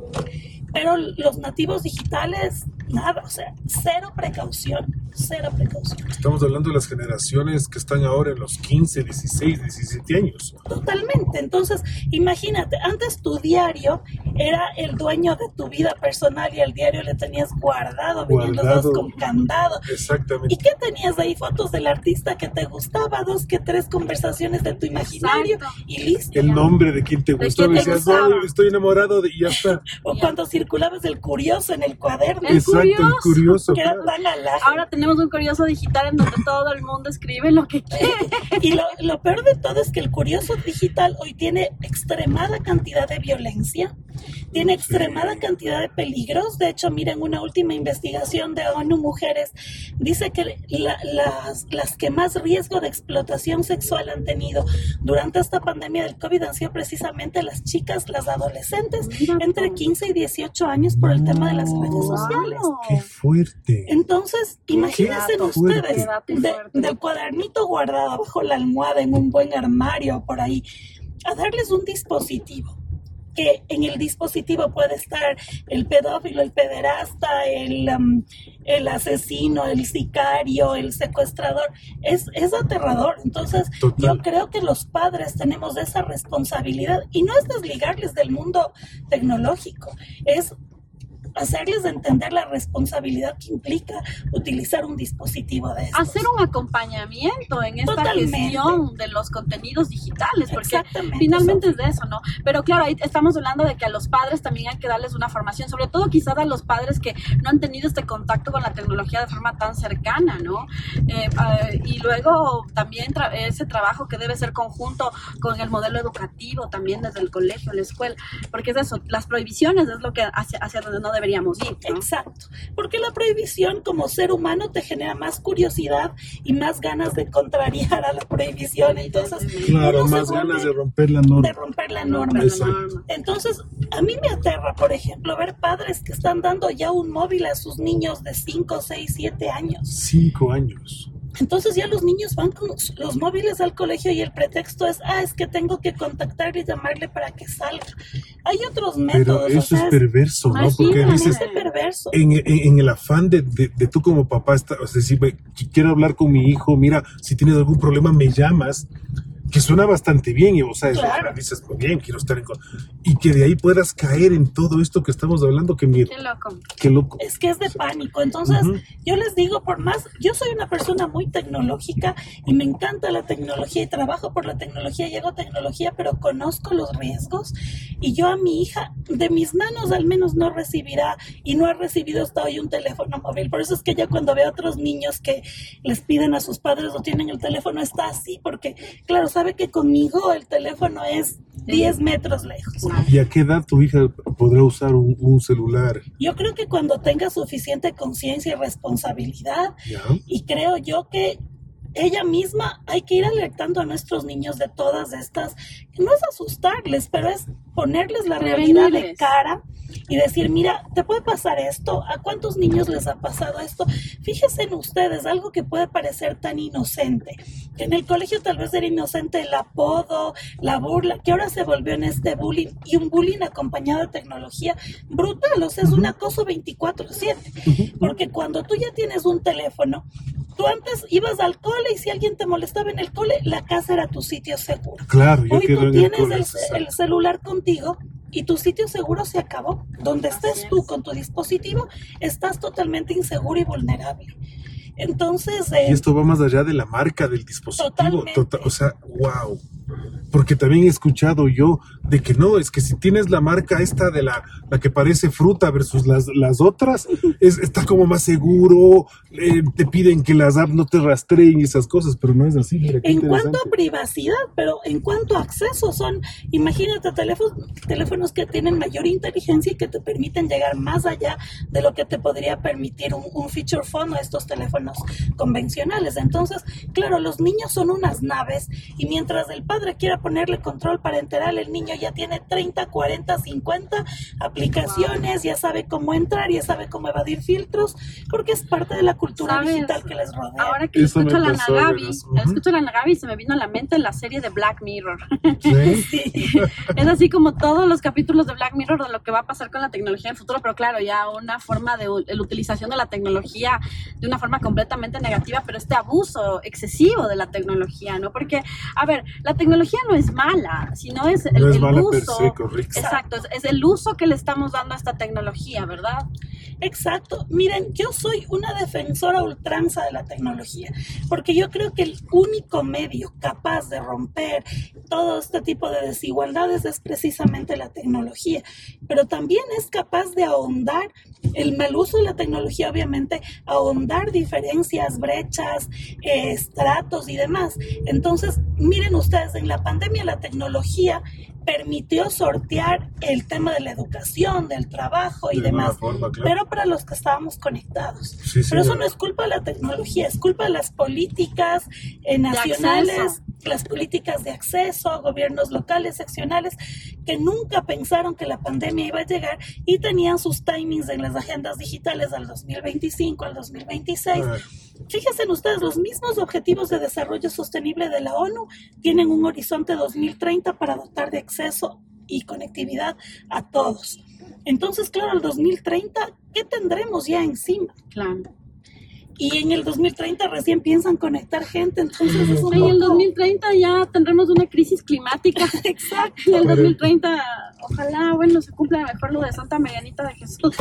Pero los nativos digitales, nada, o sea, cero precaución, cero precaución. Estamos hablando de las generaciones que están ahora en los quince, dieciséis, diecisiete años. Totalmente. Entonces, imagínate, antes tu diario era el dueño de tu vida personal y el diario le tenías guardado, venían los Guardado. dos con candado. Exactamente. ¿Y qué tenías ahí? Fotos del artista que te gustaba, dos que tres conversaciones de tu imaginario Exacto. y listo. El nombre de quien te De gustaba. quien Y te decías, gustaba. "Ay, estoy enamorado de... y ya está. O Ya. cuando circulabas el curioso en el cuaderno, El Exacto, el curioso. curioso. que era claro. tan alaje. Ahora tenemos un curioso digital en donde todo el mundo escribe lo que quiere. Y lo, lo peor de todo es que el curioso digital hoy tiene extremada cantidad de violencia, tiene extremada cantidad de peligros. De hecho, miren, una última investigación de ONU Mujeres dice que la- las, las que más riesgo de explotación sexual han tenido durante esta pandemia del COVID han sido precisamente las chicas, las adolescentes, Mira entre tú. quince y dieciocho años por el tema de las redes No. sociales. Wow. Qué fuerte. Entonces, imagínense dato fuerte. ustedes Qué dato de- fuerte. del cuadernito guardado bajo la almohada en un buen armario por ahí, a darles un dispositivo, que en el dispositivo puede estar el pedófilo, el pederasta, el, um, el asesino, el sicario, el secuestrador. Es, es aterrador. Entonces, Total. yo creo que los padres tenemos esa responsabilidad y no es desligarles del mundo tecnológico, es hacerles entender la responsabilidad que implica utilizar un dispositivo de estos. Hacer un acompañamiento en esta Totalmente. gestión de los contenidos digitales, porque Exactamente, finalmente Sofía. es de eso, ¿no? Pero claro, ahí estamos hablando de que a los padres también hay que darles una formación, sobre todo quizás a los padres que no han tenido este contacto con la tecnología de forma tan cercana, ¿no? Eh, eh, y luego también tra- ese trabajo que debe ser conjunto con el modelo educativo, también desde el colegio, la escuela, porque es eso, las prohibiciones es lo que hacia, hacia donde no deberíamos ir, ¿no? Exacto, porque la prohibición como ser humano te genera más curiosidad y más ganas de contrariar a la prohibición, entonces Claro, uno se más vuelve ganas de romper la norma. de romper la norma. Romper la Exacto. norma. Entonces, a mí me aterra, por ejemplo, ver padres que están dando ya un móvil a sus niños de cinco, seis, siete años. Cinco años. Entonces ya los niños van con los, los móviles al colegio y el pretexto es, ah, es que tengo que contactar y llamarle para que salga. Hay otros Pero métodos. eso o sea, es perverso, ¿no? Porque imagínate. dices, es perverso. en, en- en el afán de, de, de tú como papá, está, o sea, decir, "Ve, quiero hablar con mi hijo, mira, si tienes algún problema me llamas", que suena bastante bien, y, o sea, Claro. es, dices, muy bien, quiero estar en... co- Y que de ahí puedas caer en todo esto que estamos hablando, que mira, Qué loco. qué loco. Es que es de pánico. Entonces, Ujú. yo les digo, por más, yo soy una persona muy tecnológica y me encanta la tecnología y trabajo por la tecnología, llego a tecnología, pero conozco los riesgos y yo a mi hija, de mis manos al menos no recibirá y no ha recibido hasta hoy un teléfono móvil. Por eso es que ya cuando veo a otros niños que les piden a sus padres o tienen el teléfono, está así, porque claro, sabe que conmigo el teléfono es diez metros lejos. ¿Y a qué edad tu hija podrá usar un, un celular? Yo creo que cuando tenga suficiente conciencia y responsabilidad, ¿Ya? y creo yo que ella misma hay que ir alertando a nuestros niños de todas estas, que no es asustarles, pero es ponerles la realidad de Prevenirles. cara y decir, mira, te puede pasar esto, ¿a cuántos niños les ha pasado esto? Fíjense en ustedes, algo que puede parecer tan inocente, que en el colegio tal vez era inocente el apodo, la burla, que ahora se volvió en este bullying, y un bullying acompañado de tecnología brutal, o sea, es un acoso veinticuatro siete, porque cuando tú ya tienes un teléfono, tú antes ibas al cole y si alguien te molestaba en el cole, la casa era tu sitio seguro. Claro, yo Hoy quiero tú en el tienes cole, el, exacto. el celular contigo y tu sitio seguro se acabó. Donde estés Así tú es. con tu dispositivo, estás totalmente inseguro y vulnerable. Entonces, eh, Y esto va más allá de la marca del dispositivo. Totalmente. Tota- o sea, wow. Porque también he escuchado yo de que no, es que si tienes la marca esta de la, la que parece fruta versus las, las otras, es, está como más seguro, eh, te piden que las apps no te rastreen y esas cosas, pero no es así. Mira, qué en cuanto a interesante. privacidad, pero en cuanto a acceso, son, imagínate, teléfonos, teléfonos que tienen mayor inteligencia y que te permiten llegar más allá de lo que te podría permitir un, un feature phone o estos teléfonos convencionales. Entonces, claro, los niños son unas naves y mientras el padre quiera ponerle control parental, el niño ya tiene treinta, cuarenta, cincuenta aplicaciones, ya sabe cómo entrar, ya sabe cómo evadir filtros, porque es parte de la cultura ¿Sabes? digital que les rodea. Ahora que Eso escucho a me la pasó, Nagabi, verás. Ujú. escucho a la Nagabi, se me vino a la mente la serie de Black Mirror. ¿Sí? Sí. Es así como todos los capítulos de Black Mirror de lo que va a pasar con la tecnología en el futuro, pero claro, ya una forma de u- la utilización de la tecnología de una forma completamente negativa, pero este abuso excesivo de la tecnología, ¿no? Porque, a ver, la tecnología no es mala, sino es el, No es el mala uso. per se, correcto. Exacto, es, es el uso que le estamos dando a esta tecnología, ¿verdad? Exacto. Miren, yo soy una defensora a ultranza de la tecnología, porque yo creo que el único medio capaz de romper todo este tipo de desigualdades es precisamente la tecnología, pero también es capaz de ahondar el mal uso de la tecnología, obviamente, ahondar diferencias, brechas, eh, estratos y demás. Entonces, miren ustedes, en la pandemia la tecnología permitió sortear el tema de la educación, del trabajo y De alguna demás, forma, claro. pero para los que estábamos conectados. Sí, Pero eso señora. no es culpa de la tecnología, es culpa de las políticas eh, nacionales, acceso. las políticas de acceso, gobiernos locales, seccionales, que nunca pensaron que la pandemia iba a llegar y tenían sus timings en las agendas digitales al dos mil veinticinco, al dos mil veintiséis. Ah, Fíjense en ustedes, los mismos objetivos de desarrollo sostenible de la ONU tienen un horizonte dos mil treinta para dotar de acceso y conectividad a todos. Entonces, claro, el dos mil treinta, ¿qué tendremos ya encima? Claro. Y en el dos mil treinta recién piensan conectar gente, entonces es un Sí, en el poco- dos mil treinta ya tendremos una crisis climática. Exacto. En el Pero- dos mil treinta, ojalá, bueno, se cumpla mejor lo de Santa Marianita de Jesús.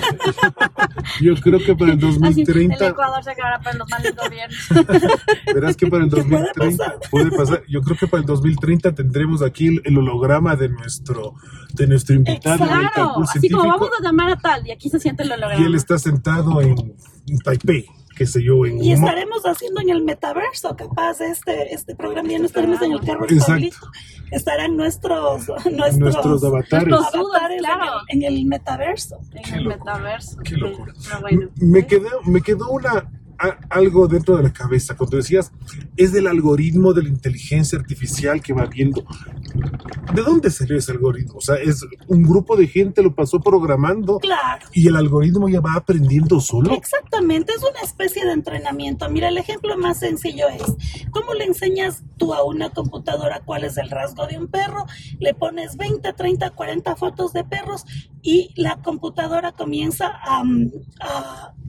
yo creo que para el Así, el dos mil treinta, Ecuador se acabará para los malos gobiernos. verás que para el ¿Qué dos mil puede treinta pasar? puede pasar. Yo creo que para el dos mil treinta tendremos aquí el, el holograma de nuestro de nuestro invitado en el Claro, cálculo así como científico, vamos a llamar a tal, y aquí se siente el y él holograma. está sentado en, en Taipei, qué sé yo, en Y estaremos haciendo en el metaverso, capaz, este, este programa ya no estaremos en el carro del Exacto. Pablito. Estarán nuestros, nuestros, nuestros avatares. Nuestros- avatares en Claro. el- en el metaverso. En Qué el locura, metaverso. qué locura. Pero bueno. Me quedó, me quedó una a- algo dentro de la cabeza cuando decías es del algoritmo de la inteligencia artificial que va viendo. ¿De dónde salió ese algoritmo? O sea, es un grupo de gente lo pasó programando Claro. y el algoritmo ya va aprendiendo solo. Exactamente, es una especie de entrenamiento. Mira, el ejemplo más sencillo es, ¿cómo le enseñas tú a una computadora cuál es el rasgo de un perro? Le pones veinte, treinta, cuarenta fotos de perros y la computadora comienza a, a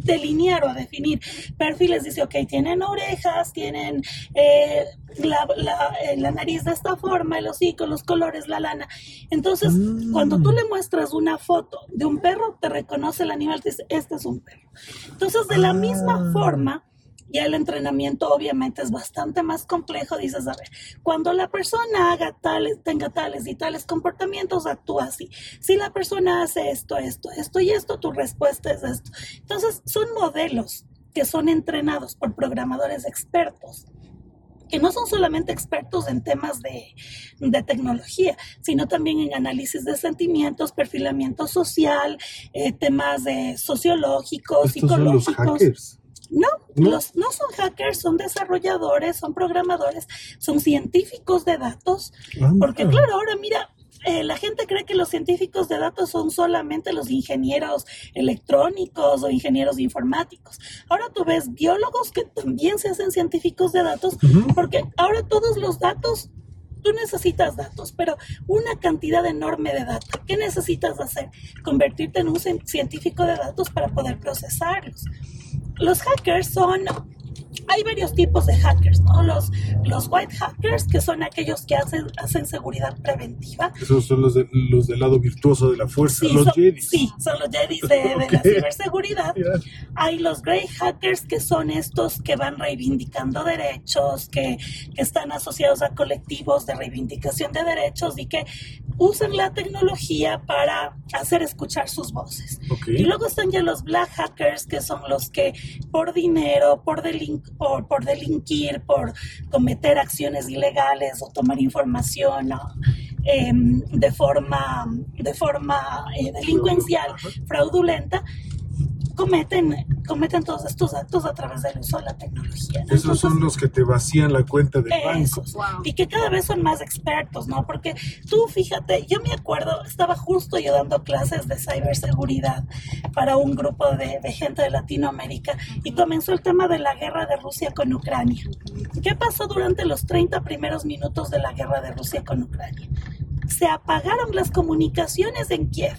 delinear o a definir perfiles. Dice, ok, tienen orejas, tienen eh, la, la, eh, la nariz de esta forma, el hocico, los colores, la lana. Entonces, mm. cuando tú le muestras una foto de un perro, te reconoce el animal, te dice, este es un perro. Entonces, de la ah. misma forma, ya el entrenamiento obviamente es bastante más complejo. Dices, a ver, cuando la persona haga tales, tenga tales y tales comportamientos, actúa así. Si la persona hace esto, esto, esto y esto, tu respuesta es esto. Entonces, son modelos que son entrenados por programadores expertos, que no son solamente expertos en temas de, de tecnología, sino también en análisis de sentimientos, perfilamiento social, eh, temas de sociológicos, ¿estos psicológicos. Son los hackers? No, ¿No? Los, no son hackers, son desarrolladores, son programadores, son científicos de datos, ah, porque claro, ahora mira, eh, la gente cree que los científicos de datos son solamente los ingenieros electrónicos o ingenieros informáticos. Ahora tú ves biólogos que también se hacen científicos de datos, uh-huh. porque ahora todos los datos, tú necesitas datos, pero una cantidad enorme de datos. ¿Qué necesitas hacer? Convertirte en un científico de datos para poder procesarlos. Los hackers son, hay varios tipos de hackers, ¿no? Los, los white hackers, que son aquellos que hacen, hacen seguridad preventiva. Esos son los, de, los del lado virtuoso de la fuerza, sí, los son, jedis. Sí, son los jedis de, de okay. la ciberseguridad. Yeah. Hay los grey hackers, que son estos que van reivindicando derechos, que, que están asociados a colectivos de reivindicación de derechos y que usan la tecnología para hacer escuchar sus voces. Okay. Y luego están ya los black hackers, que son los que por dinero, por, delin- por, por delinquir, por cometer acciones ilegales o tomar información, ¿no? eh, de forma, de forma eh, delincuencial, fraudulenta, cometen, cometen todos estos actos a través del uso de la tecnología, ¿no? Esos Entonces, son los que te vacían la cuenta del banco. Wow. Y que cada vez son más expertos, ¿no? Porque tú, fíjate, yo me acuerdo, estaba justo yo dando clases de ciberseguridad para un grupo de, de gente de Latinoamérica y comenzó el tema de la guerra de Rusia con Ucrania. ¿Qué pasó durante los treinta primeros minutos de la guerra de Rusia con Ucrania? Se apagaron las comunicaciones en Kiev.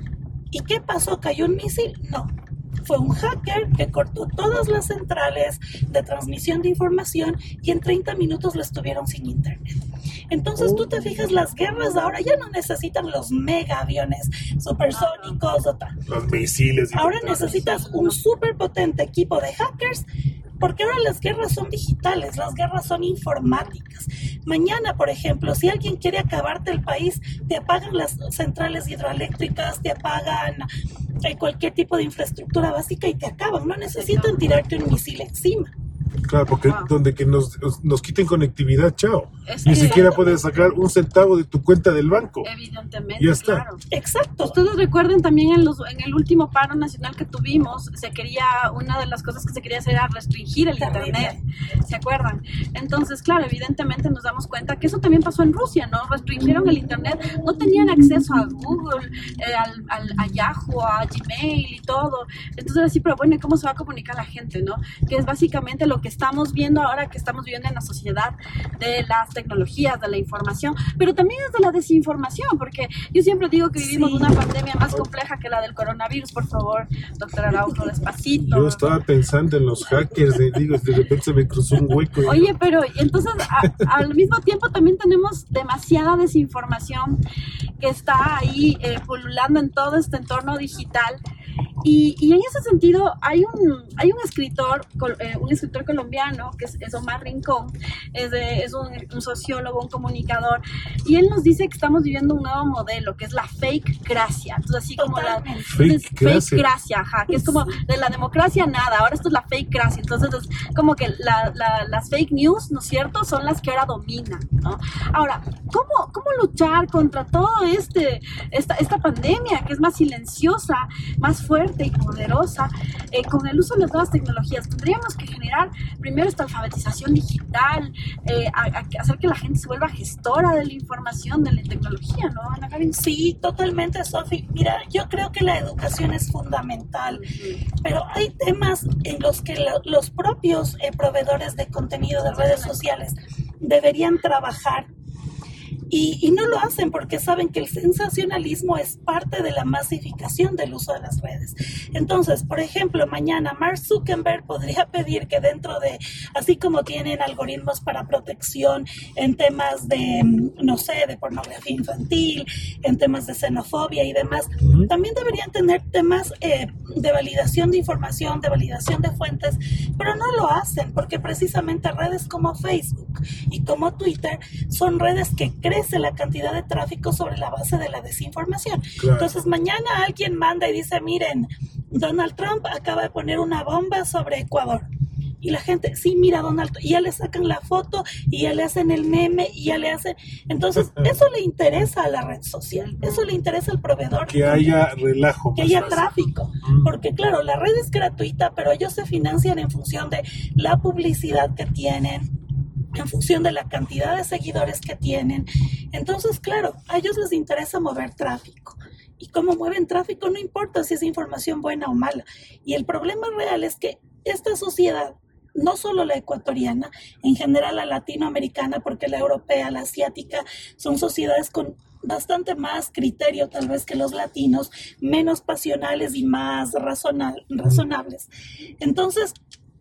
¿Y qué pasó? ¿Cayó un misil? No. Fue un hacker que cortó todas las centrales de transmisión de información y en treinta minutos las tuvieron sin internet. Entonces, tú te fijas, las guerras ahora ya no necesitan los mega aviones supersónicos o tal. Los misiles. Ahora necesitas un súper potente equipo de hackers, porque ahora las guerras son digitales, las guerras son informáticas. Mañana, por ejemplo, si alguien quiere acabarte el país, te apagan las centrales hidroeléctricas, te apagan eh, cualquier tipo de infraestructura básica y te acaban. No necesitan tirarte un misil encima. Claro, porque wow. donde que nos, nos quiten conectividad, chao. Es Ni siquiera puedes sacar un centavo de tu cuenta del banco. Evidentemente, ya está. Claro. Exacto. Ustedes recuerden también en, los, en el último paro nacional que tuvimos, se quería, una de las cosas que se quería hacer era restringir el internet, ¿se acuerdan? Entonces, claro, evidentemente nos damos cuenta que eso también pasó en Rusia, ¿no? Restringieron el internet, no tenían acceso a Google, eh, al, al, a Yahoo, a Gmail y todo. Entonces, así, pero bueno, ¿y cómo se va a comunicar la gente, no? Que es básicamente lo que estamos viendo ahora, que estamos viviendo en la sociedad de las tecnologías, de la información, pero también es de la desinformación, porque yo siempre digo que vivimos sí. una pandemia más compleja que la del coronavirus. Por favor, doctor Araujo, despacito. Yo estaba pensando en los hackers, de, digo, de repente se me cruzó un hueco. Oye, pero entonces a, al mismo tiempo también tenemos demasiada desinformación que está ahí eh, pululando en todo este entorno digital. Y, y en ese sentido hay un hay un escritor eh, un escritor colombiano que es, es Omar Rincón, es, de, es un, un sociólogo, un comunicador, y él nos dice que estamos viviendo un nuevo modelo que es la fake gracia. Entonces así como la fake gracia, gracia ajá, que es como de la democracia nada, ahora esto es la fake gracia. Entonces es como que la, la, las fake news, ¿no es cierto?, son las que ahora dominan, ¿no? Ahora, ¿cómo, cómo luchar contra todo este esta, esta pandemia que es más silenciosa, más fuerte y poderosa, eh, con el uso de las nuevas tecnologías? Tendríamos que generar primero esta alfabetización digital, eh, a, a hacer que la gente se vuelva gestora de la información, de la tecnología, ¿no, Ana Karin? Sí, totalmente, Sofi. Mira, yo creo que la educación es fundamental, uh-huh. pero hay temas en los que lo, los propios eh, proveedores de contenido de redes sociales deberían trabajar Y, y no lo hacen porque saben que el sensacionalismo es parte de la masificación del uso de las redes. Entonces, por ejemplo, mañana Mark Zuckerberg podría pedir que dentro de, así como tienen algoritmos para protección en temas de, no sé, de pornografía infantil, en temas de xenofobia y demás, uh-huh. también deberían tener temas eh, de validación de información, de validación de fuentes, pero no lo hacen porque precisamente redes como Facebook y como Twitter son redes que crece la cantidad de tráfico sobre la base de la desinformación. Claro. Entonces mañana alguien manda y dice, miren, Donald Trump acaba de poner una bomba sobre Ecuador. Y la gente, sí, mira Donald, y ya le sacan la foto, y ya le hacen el meme, y ya le hacen... Entonces, eso le interesa a la red social, eso le interesa al proveedor. Que haya relajo. Que haya tráfico. Porque, claro, la red es gratuita, pero ellos se financian en función de la publicidad que tienen, en función de la cantidad de seguidores que tienen. Entonces, claro, a ellos les interesa mover tráfico. Y como mueven tráfico, no importa si es información buena o mala. Y el problema real es que esta sociedad, no solo la ecuatoriana, en general la latinoamericana, porque la europea, la asiática, son sociedades con bastante más criterio tal vez que los latinos, menos pasionales y más razonal, razonables. Entonces,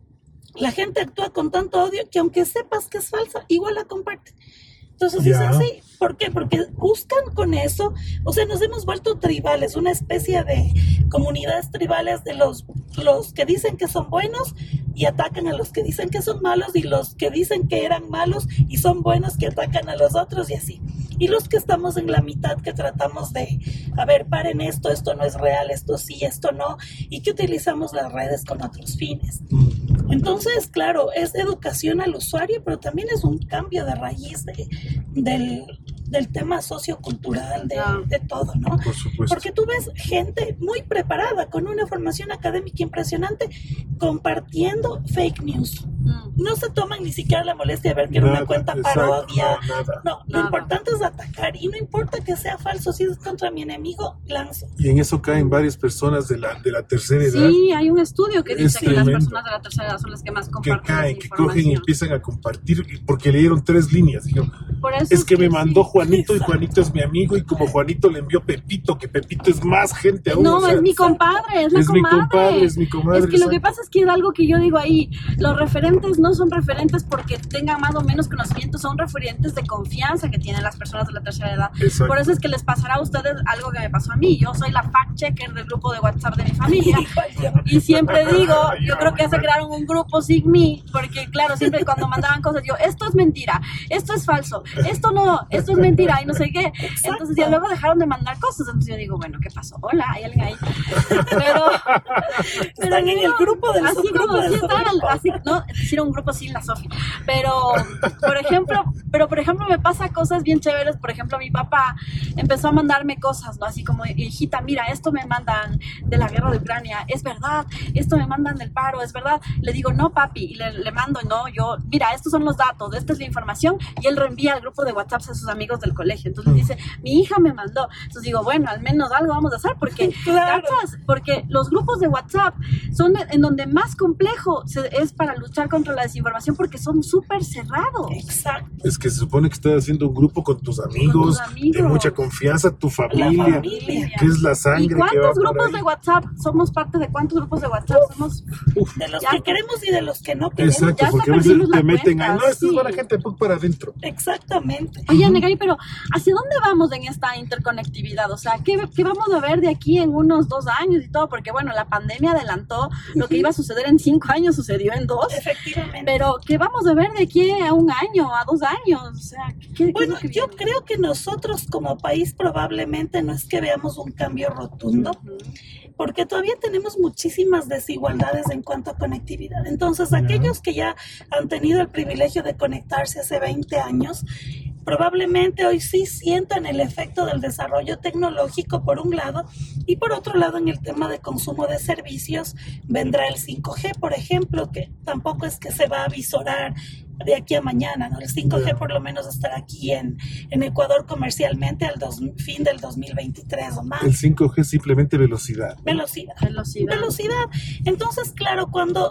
la gente actúa con tanto odio que aunque sepas que es falsa, igual la comparte. Entonces yeah. es así. ¿Por qué? Porque buscan con eso, o sea, nos hemos vuelto tribales, una especie de comunidades tribales de los, los que dicen que son buenos y atacan a los que dicen que son malos, y los que dicen que eran malos y son buenos que atacan a los otros, y así. Y los que estamos en la mitad que tratamos de, a ver, paren esto, esto no es real, esto sí, esto no, y que utilizamos las redes con otros fines. Entonces, claro, es educación al usuario, pero también es un cambio de raíz de, del, del tema sociocultural, de, de todo, ¿no? Por supuesto. Porque tú ves gente muy preparada, con una formación académica impresionante, compartiendo fake news. No se toman ni siquiera la molestia de ver que era una cuenta exacto, parodia. No, nada, no lo nada. Importante es atacar, y no importa que sea falso, si es contra mi enemigo, lanzo. Y en eso caen varias personas de la, de la tercera edad. Sí, hay un estudio que dice es que tremendo. Las personas de la tercera edad son las que más comparten. Que caen, que cogen y empiezan a compartir, porque leyeron tres líneas. Dijeron, Por eso es que, que me mandó sí. Juanito, y Juanito es mi amigo, y como Juanito le envió Pepito, que Pepito es más gente aún. No, o sea, es mi compadre, es la es comadre. mi compadre, es mi comadre. Es que exacto. Lo que pasa es que es algo que yo digo ahí, los referentes no son referentes porque tengan más o menos conocimiento, son referentes de confianza que tienen las personas de la tercera edad. Exacto. Por eso es que les pasará a ustedes algo que me pasó a mí. Yo soy la fact checker del grupo de WhatsApp de mi familia y siempre digo, yo creo que se crearon un grupo sin mí, porque claro, siempre cuando mandaban cosas yo, esto es mentira, esto es falso, esto no, esto es mentira y no sé qué. Entonces ya luego dejaron de mandar cosas, entonces yo digo, bueno, ¿qué pasó? Hola, ¿hay alguien ahí? Pero, pero están en el grupo del así como si están, así, no, hicieron un grupo sin la Sofi. Pero, por ejemplo, pero por ejemplo me pasa cosas bien chéveres. Por ejemplo, mi papá empezó a mandarme cosas, ¿no? Así como, hijita, mira, esto me mandan de la guerra de Ucrania, es verdad, esto me mandan del paro, es verdad. Le digo, no, papi, y le, le mando, no, yo, mira, estos son los datos, esta es la información, y él reenvía al grupo de WhatsApp a sus amigos del colegio. Entonces dice, mi hija me mandó. Entonces digo, bueno, al menos algo vamos a hacer, porque, claro. porque los grupos de WhatsApp son en donde más complejo se, es para luchar contra la desinformación, porque son súper cerrados. Exacto. Es que se supone que estás haciendo un grupo con tus amigos, con tus amigos. De mucha confianza, tu familia, familia, que es la sangre. ¿Y cuántos que va grupos de WhatsApp? Somos parte de cuántos grupos de WhatsApp somos. Uf, de los ya, que queremos y de los que no queremos. Exacto, ya porque a veces te meten cuenta, ahí, no, esta sí. es buena gente, pues para adentro. Exactamente. Oye, Negari, pero ¿hacia dónde vamos en esta interconectividad? O sea, ¿qué, ¿qué vamos a ver de aquí en unos dos años y todo? Porque bueno, la pandemia adelantó lo que iba a suceder en cinco años, sucedió en dos. Efectivamente. Pero ¿qué vamos a ver de aquí a un año, a dos años? O sea, ¿qué, bueno, qué yo creo que nosotros como país probablemente no es que veamos un cambio rotundo, uh-huh. porque todavía tenemos muchísimas desigualdades en cuanto a conectividad. Entonces, uh-huh. aquellos que ya han tenido el privilegio de conectarse hace veinte años, probablemente hoy sí sientan el efecto del desarrollo tecnológico por un lado, y por otro lado en el tema de consumo de servicios vendrá el cinco G, por ejemplo, que tampoco es que se va a visorar de aquí a mañana, ¿no? El cinco G por lo menos estará aquí en, en Ecuador comercialmente al dos, fin del dos mil veintitrés o más. El cinco G es simplemente velocidad. Velocidad. Velocidad. Velocidad. Entonces, claro, cuando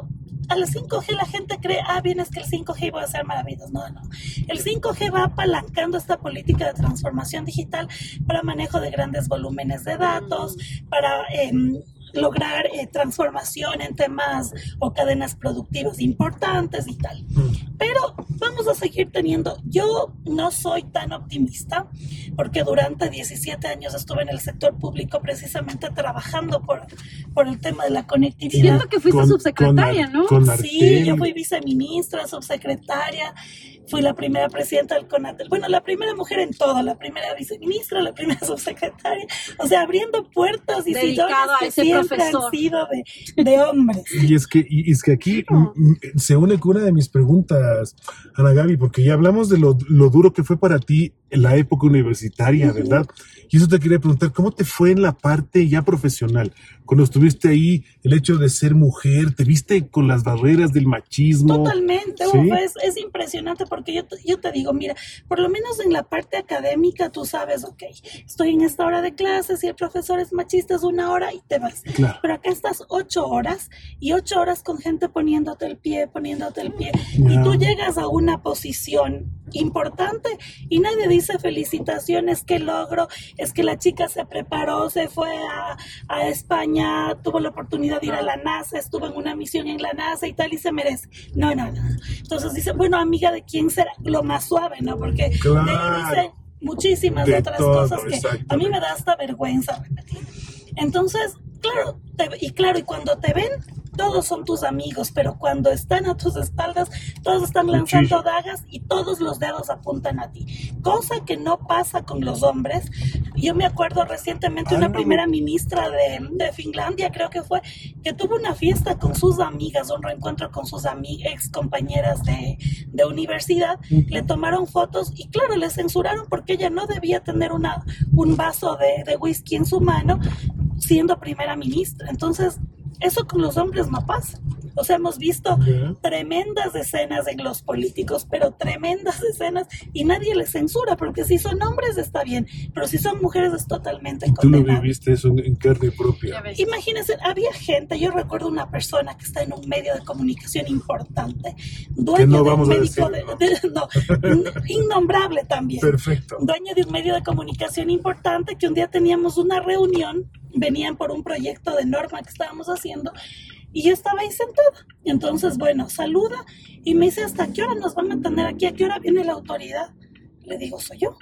a la cinco G la gente cree, ah, bien, es que el cinco G va a hacer maravillas. No, no. El cinco G va apalancando esta política de transformación digital para manejo de grandes volúmenes de datos, para eh, lograr eh, transformación en temas o cadenas productivas importantes y tal. Pero vamos a seguir teniendo, yo no soy tan optimista porque durante diecisiete años estuve en el sector público precisamente trabajando por, por el tema de la conectividad. Siento que fuiste Con- subsecretaria, con ¿no? con Sí, Artel. yo fui viceministra, subsecretaria, fui la primera presidenta del CONATEL, bueno, la primera mujer en todo, la primera viceministra, la primera subsecretaria, o sea, abriendo puertas y Dedicado sillones a que ese siempre profesor. han sido de, de hombres. Y es que, y es que aquí No. mm, mm, se une con una de mis preguntas, Ana Gaby, porque ya hablamos de lo, lo duro que fue para ti en la época universitaria, ¿verdad? Y eso te quería preguntar, ¿cómo te fue en la parte ya profesional? Cuando estuviste ahí, el hecho de ser mujer, ¿te viste con las barreras del machismo? Totalmente, ¿Sí? uf, es, es impresionante porque yo te, yo te digo, mira, por lo menos en la parte académica tú sabes, ok, estoy en esta hora de clases y el profesor es machista, es una hora y te vas. Claro. Pero acá estás ocho horas y ocho horas con gente poniéndote el pie, poniéndote el pie. Ya. Y tú llegas a una posición importante y nadie dice felicitaciones, qué logro, es que la chica se preparó, se fue a, a España, tuvo la oportunidad de ir a la NASA, estuvo en una misión en la NASA y tal y se merece. No, no, no. Entonces dice, bueno, amiga, ¿de quién será? Lo más suave, ¿no? Porque Claro. de ahí dice muchísimas De otras todo, cosas que a exactamente. mí me da hasta vergüenza repetir. Entonces, claro, te- y claro, y cuando te ven, todos son tus amigos, pero cuando están a tus espaldas, todos están lanzando Cuchillo. dagas y todos los dedos apuntan a ti. Cosa que no pasa con los hombres. Yo me acuerdo recientemente Ah, una no. primera ministra de, de Finlandia, creo que fue, que tuvo una fiesta con sus amigas, un reencuentro con sus ami- ex compañeras de, de universidad, Ujú. le tomaron fotos y claro, le censuraron porque ella no debía tener una, un vaso de, de whisky en su mano siendo primera ministra. Entonces, eso con los hombres no pasa. O sea, hemos visto Ya. tremendas escenas en los políticos, pero tremendas escenas y nadie les censura, porque si son hombres está bien, pero si son mujeres es totalmente Tú lo condenable. viviste eso en, en carne Ya propia. ves. Imagínense, había gente, yo recuerdo una persona que está en un medio de comunicación importante, dueño Que no de un vamos a médico, decir. de, de- no, in- innombrable también. Perfecto. Dueño de un medio de comunicación importante, que un día teníamos una reunión, venían por un proyecto de norma que estábamos haciendo y yo estaba ahí sentada. Entonces, bueno, saluda y me dice, ¿hasta qué hora nos van a tener aquí? ¿A qué hora viene la autoridad? Le digo, soy yo.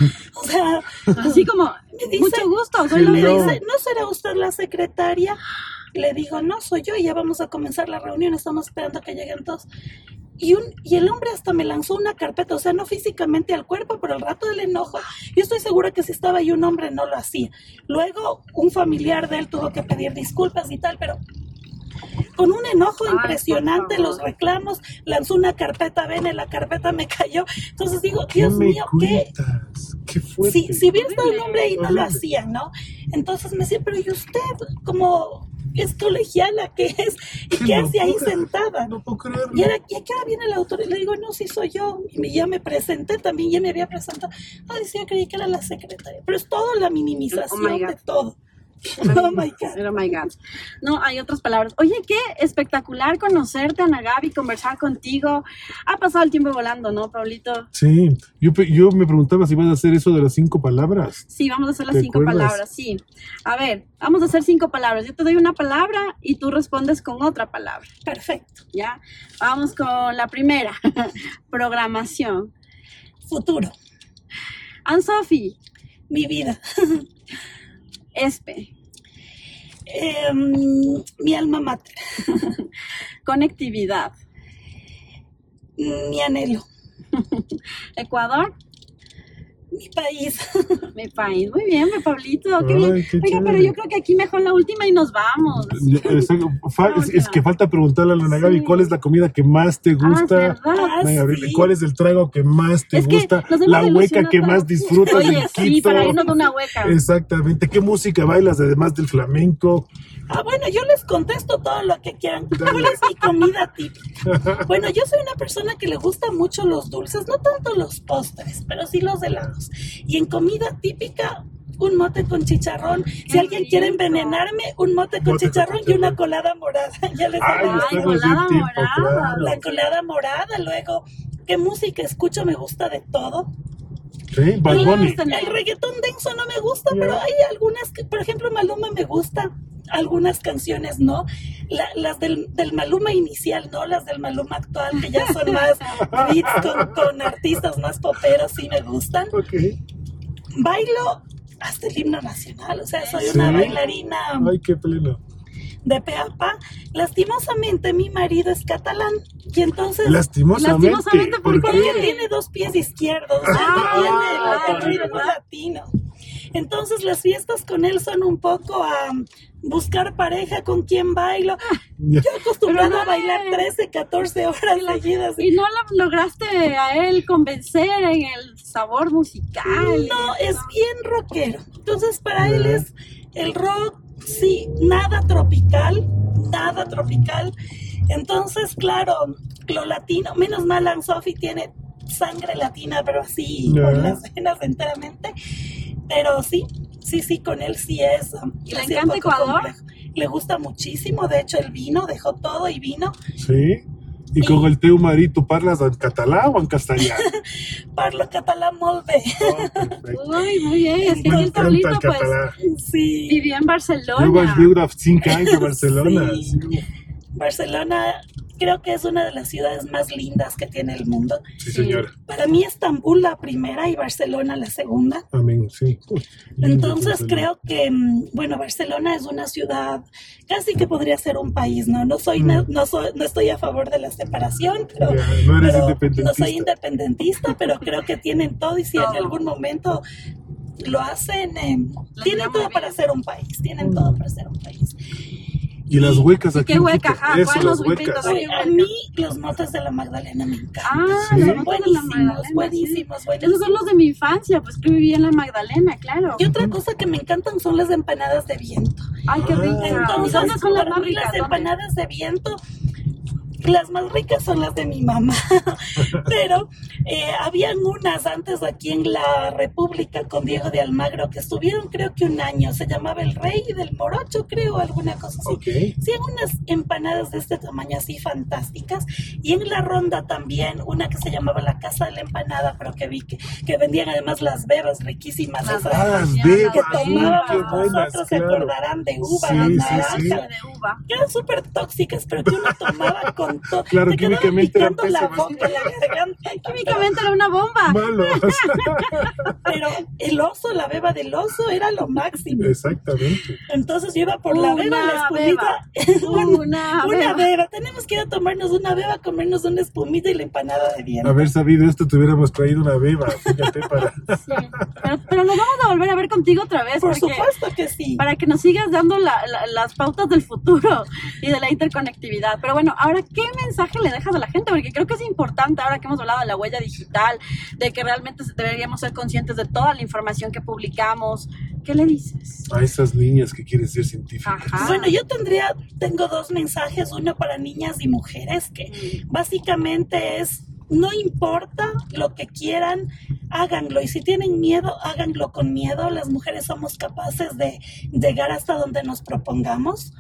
O sea, Así como, me dice- mucho gusto, soy Sí, la me no. dice, ¿no será usted la secretaria? Le digo, no, soy yo y ya vamos a comenzar la reunión, estamos esperando a que lleguen todos. Y, un, y el hombre hasta me lanzó una carpeta, o sea, no físicamente al cuerpo, pero al rato del enojo. Yo estoy segura que si estaba ahí un hombre no lo hacía. Luego un familiar de él tuvo que pedir disculpas y tal, pero con un enojo Ay, impresionante, por favor. los reclamos, lanzó una carpeta, ven, la carpeta me cayó. Entonces digo, ¿Qué Dios me mío, ¿qué? cuentas? Qué fuerte. Si, si hubiera estado un hombre ahí, no lo Horrible. hacían, ¿no? Entonces me decía, pero ¿y usted? Como es colegiala que es, ¿y Qué qué hace ahí locura. sentada? No puedo creerlo. Y era, ¿y a qué hora viene la autoridad? Le digo, no, sí soy yo. Y me- ya me presenté también, ya me había presentado. Ay, sí, yo creí que era la secretaria. Pero es todo la minimización Oh my God. de todo. Oh my God. Oh my God. No, hay otras palabras. Oye, qué espectacular conocerte, Ana Gaby, conversar contigo. Ha pasado el tiempo volando, ¿no, Pablito? Sí, yo, pe- yo me preguntaba si vas a hacer eso de las cinco palabras. Sí, vamos a hacer las ¿Te cinco acuerdas? palabras, sí. A ver, vamos a hacer cinco palabras. Yo te doy una palabra y tú respondes con otra palabra, Perfecto. ¿ya? Vamos con la primera. Programación. Futuro. Anne-Sophie. Mi vida. Espe. Em, mi alma mater. Conectividad. Mi anhelo. Ecuador. Mi país. Mi país. Muy bien, mi Pablito. Qué Ay, bien. qué Oiga, pero chévere. yo creo que aquí mejor la última y nos vamos. Ya, exacto. Fa- es, es que falta preguntarle a la Ana Gaby Sí. cuál es la comida que más te Ah, es gusta. verdad. Ah, Ana Gabriela, sí. ¿cuál es el trago que más te Es que gusta? nos hemos La hueca ilusionado que más tanto. disfrutas Oye, en sí, Quito. para irnos de una hueca. Exactamente. ¿Qué música bailas además del flamenco? Ah, bueno, yo les contesto todo lo que quieran. ¿Cuál es mi comida típica? Bueno, yo soy una persona que le gusta mucho los dulces, no tanto los postres, pero sí los helados. Y en comida típica, un mote con chicharrón. Si Qué alguien quiere rico. envenenarme, un mote con Mote con chicharrón y chicharrón. una colada morada. Ya les Ay, hablaba. Ay, estamos colada en tiempo, morada. claro. La colada morada, luego, ¿qué música escucho? Me gusta de todo. Sí, Bad Sí, Bunny. está- El reggaetón denso no me gusta, Ya. pero hay algunas que, por ejemplo, Maluma me gusta, algunas canciones no. La- las del, del Maluma inicial, no, las del Maluma actual, que ya son más beats con, con artistas más poperos, sí me gustan. Ok. Bailo hasta el himno nacional, o sea, soy Sí. una bailarina Ay, qué pleno. de pe a pa. Lastimosamente, mi marido es catalán y entonces... Lastimosamente. Lastimosamente, ¿por ¿por qué? Porque tiene dos pies izquierdos, o sea, Ah, no tiene el- el ritmo ¿verdad? latino. Entonces las fiestas con él son un poco a buscar pareja con quien bailo. Ya. Yo acostumbrado Pero a bailar no, trece, catorce horas seguidas. Y no lo lograste a él convencer en el sabor musical. No, es bien rockero. Entonces para Ya. él es el rock, sí, nada tropical, nada tropical. Entonces, claro, lo latino, menos mal Anne Sophie tiene sangre latina, pero así Ya. por las venas enteramente. Pero sí, sí, sí, con él sí es. um, ¿Y le así encanta un poco Ecuador? complejo. Le gusta muchísimo, de hecho, él vino, dejó todo y vino. Sí. I con el teu marit, tu parles en català o en castellà? Parlo catalán molt bé. Oh, perfecte. Uy, muy bien. Es que aquí el M'encanta Pablito, el pues, català. Sí, vivió en Barcelona. Jo vaig viure cinc anys a Barcelona. Sí. Sí, Barcelona creo que es una de las ciudades más lindas que tiene el mundo. sí señora. Para mí Estambul la primera y Barcelona la segunda. Amén, sí. Uy, lindo Entonces Barcelona. creo que, mm, bueno, Barcelona es una ciudad casi que podría ser un país, ¿no? No soy, no, no soy, no estoy a favor de la separación, pero, Ya, no eres pero independentista. no soy independentista, pero creo que tienen todo y si en Todo. algún momento lo hacen, eh, Lo tienen llevan todo muy para bien. ser un país, tienen todo para ser un país. Y las huecas ¿Y aquí qué en hueca? Quito. Ajá, Eso, ¿cuál las los huequitos? huecas. Ay, A mí los motes de la Magdalena me encantan. Ah, Sí. los Son motes de la buenísimos, Magdalena, buenísimos, sí. buenísimos. Esos son los de mi infancia, pues que viví en la Magdalena, claro. Y otra cosa que me encantan son las empanadas de viento. Ay, qué Ah. rico. ¿Y Entonces, dónde son las para más mí las ricas? ¿Dónde? empanadas de viento, las más ricas son las de mi mamá. Pero eh, habían unas antes aquí en la República con Diego de Almagro que estuvieron creo que un año. Se llamaba El Rey del Morocho, creo, alguna cosa así. Ok. Sí, unas empanadas de este tamaño así fantásticas. Y en la Ronda también, una que se llamaba La Casa de la Empanada, pero que vi que, que vendían además las bebas riquísimas. Las esas Ah, las Ya, bebas. que las uy, tomábamos qué buenas, nosotros, se claro. acordarán de uva, Sí, las sí, naranjas, sí. de uva. que eran súper tóxicas, pero que uno tomaba con todo. Claro, te quedaba químicamente eran picando la pésimas. boca, la garganta. Químicamente era una bomba. Malo. Pero el oso, la beba del oso, era lo máximo. Exactamente. Entonces yo iba por la beba, la Una espumita. Una Una beba. beba. Tenemos que ir a tomarnos una beba, comernos una espumita y la empanada de viento. Haber sabido esto, te hubiéramos traído una beba. Fíjate, para. Sí. Pero, pero nos vamos a volver a ver contigo otra vez. Por porque, supuesto que sí. para que nos sigas dando la- la- las pautas del futuro y de la interconectividad. Pero bueno, ahora, ¿qué mensaje le dejas a la gente? Porque creo que es importante, ahora que hemos hablado de la huella digital, de que realmente deberíamos ser conscientes de toda la información que publicamos. ¿Qué le dices? A esas niñas que quieren ser científicas. Ajá. Bueno, yo tendría, tengo dos mensajes, uno para niñas y mujeres, que básicamente es, no importa lo que quieran, háganlo. Y si tienen miedo, háganlo con miedo. Las mujeres somos capaces de llegar hasta donde nos propongamos.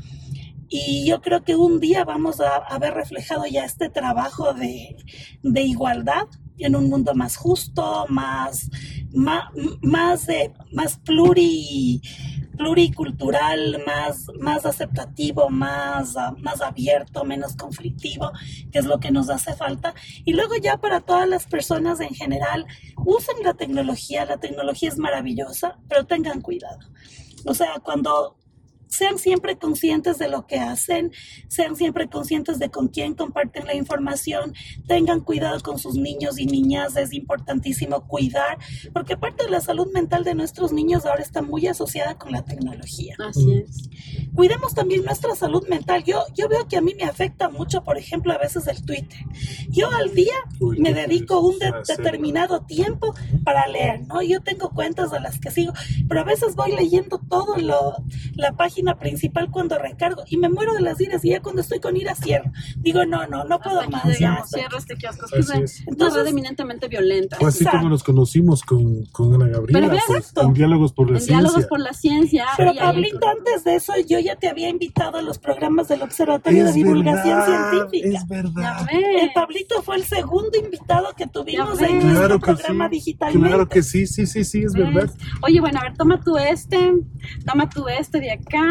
Y yo creo que un día vamos a, a ver reflejado ya este trabajo de, de igualdad en un mundo más justo, más, más, más, de, más pluri, pluricultural, más, más aceptativo, más, uh, más abierto, menos conflictivo, que es lo que nos hace falta. Y luego ya para todas las personas en general, usen la tecnología, la tecnología es maravillosa, pero tengan cuidado. O sea, cuando sean siempre conscientes de lo que hacen, sean siempre conscientes de con quién comparten la información, tengan cuidado con sus niños y niñas, es importantísimo cuidar, porque parte de la salud mental de nuestros niños ahora está muy asociada con la tecnología. Así es. Cuidemos también nuestra salud mental. Yo, yo veo que a mí me afecta mucho, por ejemplo, a veces el Twitter. Yo al día Uy, me qué dedico un de- hacer. determinado tiempo para leer, ¿no? Yo tengo cuentas a las que sigo, pero a veces voy leyendo todo lo, la página máquina principal cuando recargo y me muero de las iras y ya cuando estoy con ira cierro. Digo, no, no, no puedo Hasta más. aquí Ya, llegamos, hasta cierro aquí. este kiosco. Es Así que es. es una Entonces- red eminentemente violenta. Fue así Exacto. como nos conocimos con, con Ana Gabriela, Pero pues, exacto. en Diálogos por la En Ciencia. Diálogos por la Ciencia. Pero y ahí- Pablito, antes de eso yo ya te había invitado a los programas del Observatorio de Es Divulgación verdad, Científica. es Ya verdad. ves. El Pablito fue el segundo invitado que tuvimos Ya en ves. nuestro Claro que programa sí, digitalmente. claro que sí, sí, sí, sí, es verdad. ¿Ves? Oye, bueno, a ver, toma tú este, toma tú este de acá.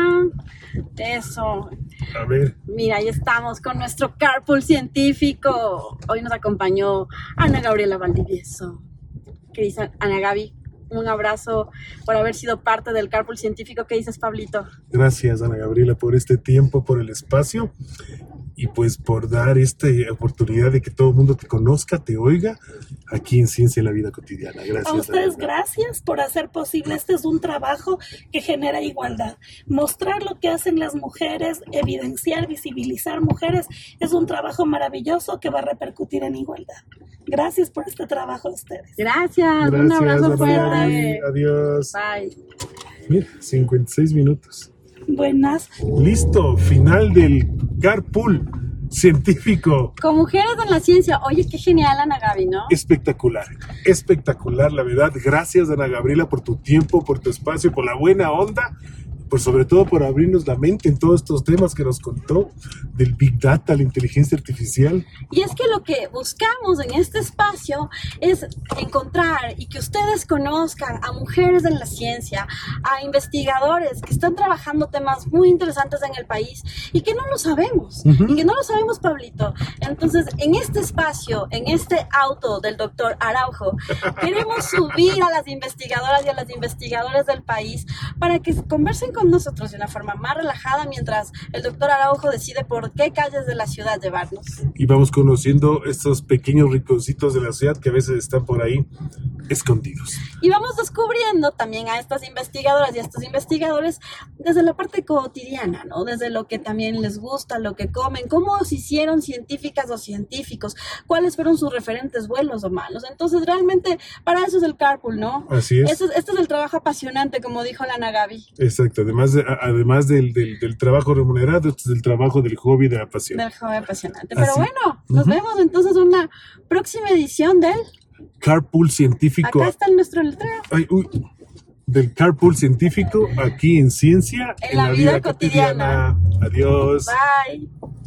Eso. A ver, Mira, ahí estamos con nuestro carpool científico. Hoy nos acompañó Ana Gabriela Valdivieso. ¿Qué dice Ana Gaby? Un abrazo por haber sido parte del carpool científico. ¿Qué dices, Pablito? gracias Ana Gabriela por este tiempo, por el espacio y pues por dar esta oportunidad de que todo el mundo te conozca, te oiga aquí en Ciencia en la Vida Cotidiana. Gracias. A ustedes, de verdad. gracias por hacer posible. Este es un trabajo que genera igualdad. Mostrar lo que hacen las mujeres, evidenciar, visibilizar mujeres, es un trabajo maravilloso que va a repercutir en igualdad. Gracias por este trabajo a ustedes. Gracias, un Gracias, abrazo Ana fuerte. Gaby. Adiós. Bye. Mira, cincuenta y seis minutos. Buenas. Listo, final del carpool científico. Con mujeres en la ciencia. Oye, qué genial, Ana Gaby, ¿no? Espectacular, espectacular, la verdad. Gracias, Ana Gabriela, por tu tiempo, por tu espacio, por la buena onda, por sobre todo por abrirnos la mente en todos estos temas que nos contó, del Big Data, la inteligencia artificial. Y es que lo que buscamos en este espacio es encontrar y que ustedes conozcan a mujeres en la ciencia, a investigadores que están trabajando temas muy interesantes en el país y que no lo sabemos, Ujú. y que no lo sabemos, Pablito. Entonces, en este espacio, en este auto del doctor Araujo, queremos subir a las investigadoras y a los investigadores del país para que conversen con nosotros de una forma más relajada mientras el doctor Araujo decide por qué calles de la ciudad llevarnos. Y vamos conociendo estos pequeños rinconcitos de la ciudad que a veces están por ahí escondidos. Y vamos descubriendo también a estas investigadoras y a estos investigadores desde la parte cotidiana, ¿no? Desde lo que también les gusta, lo que comen, cómo se hicieron científicas o científicos, cuáles fueron sus referentes buenos o malos. Entonces, realmente, para eso es el carpool, ¿no? Así es. Este es, este es el trabajo apasionante, como dijo la Ana Gaby, Exacto, además, de- a- además del, del, del trabajo remunerado, este es el trabajo del hobby, de la pasión. del joven apasionante. Pero Así. bueno, nos Ujú. vemos entonces en una próxima edición del... Carpool científico. Acá está nuestro letrero. Ay, uy, del carpool científico aquí en Ciencia En la vida cotidiana. Adiós. Bye.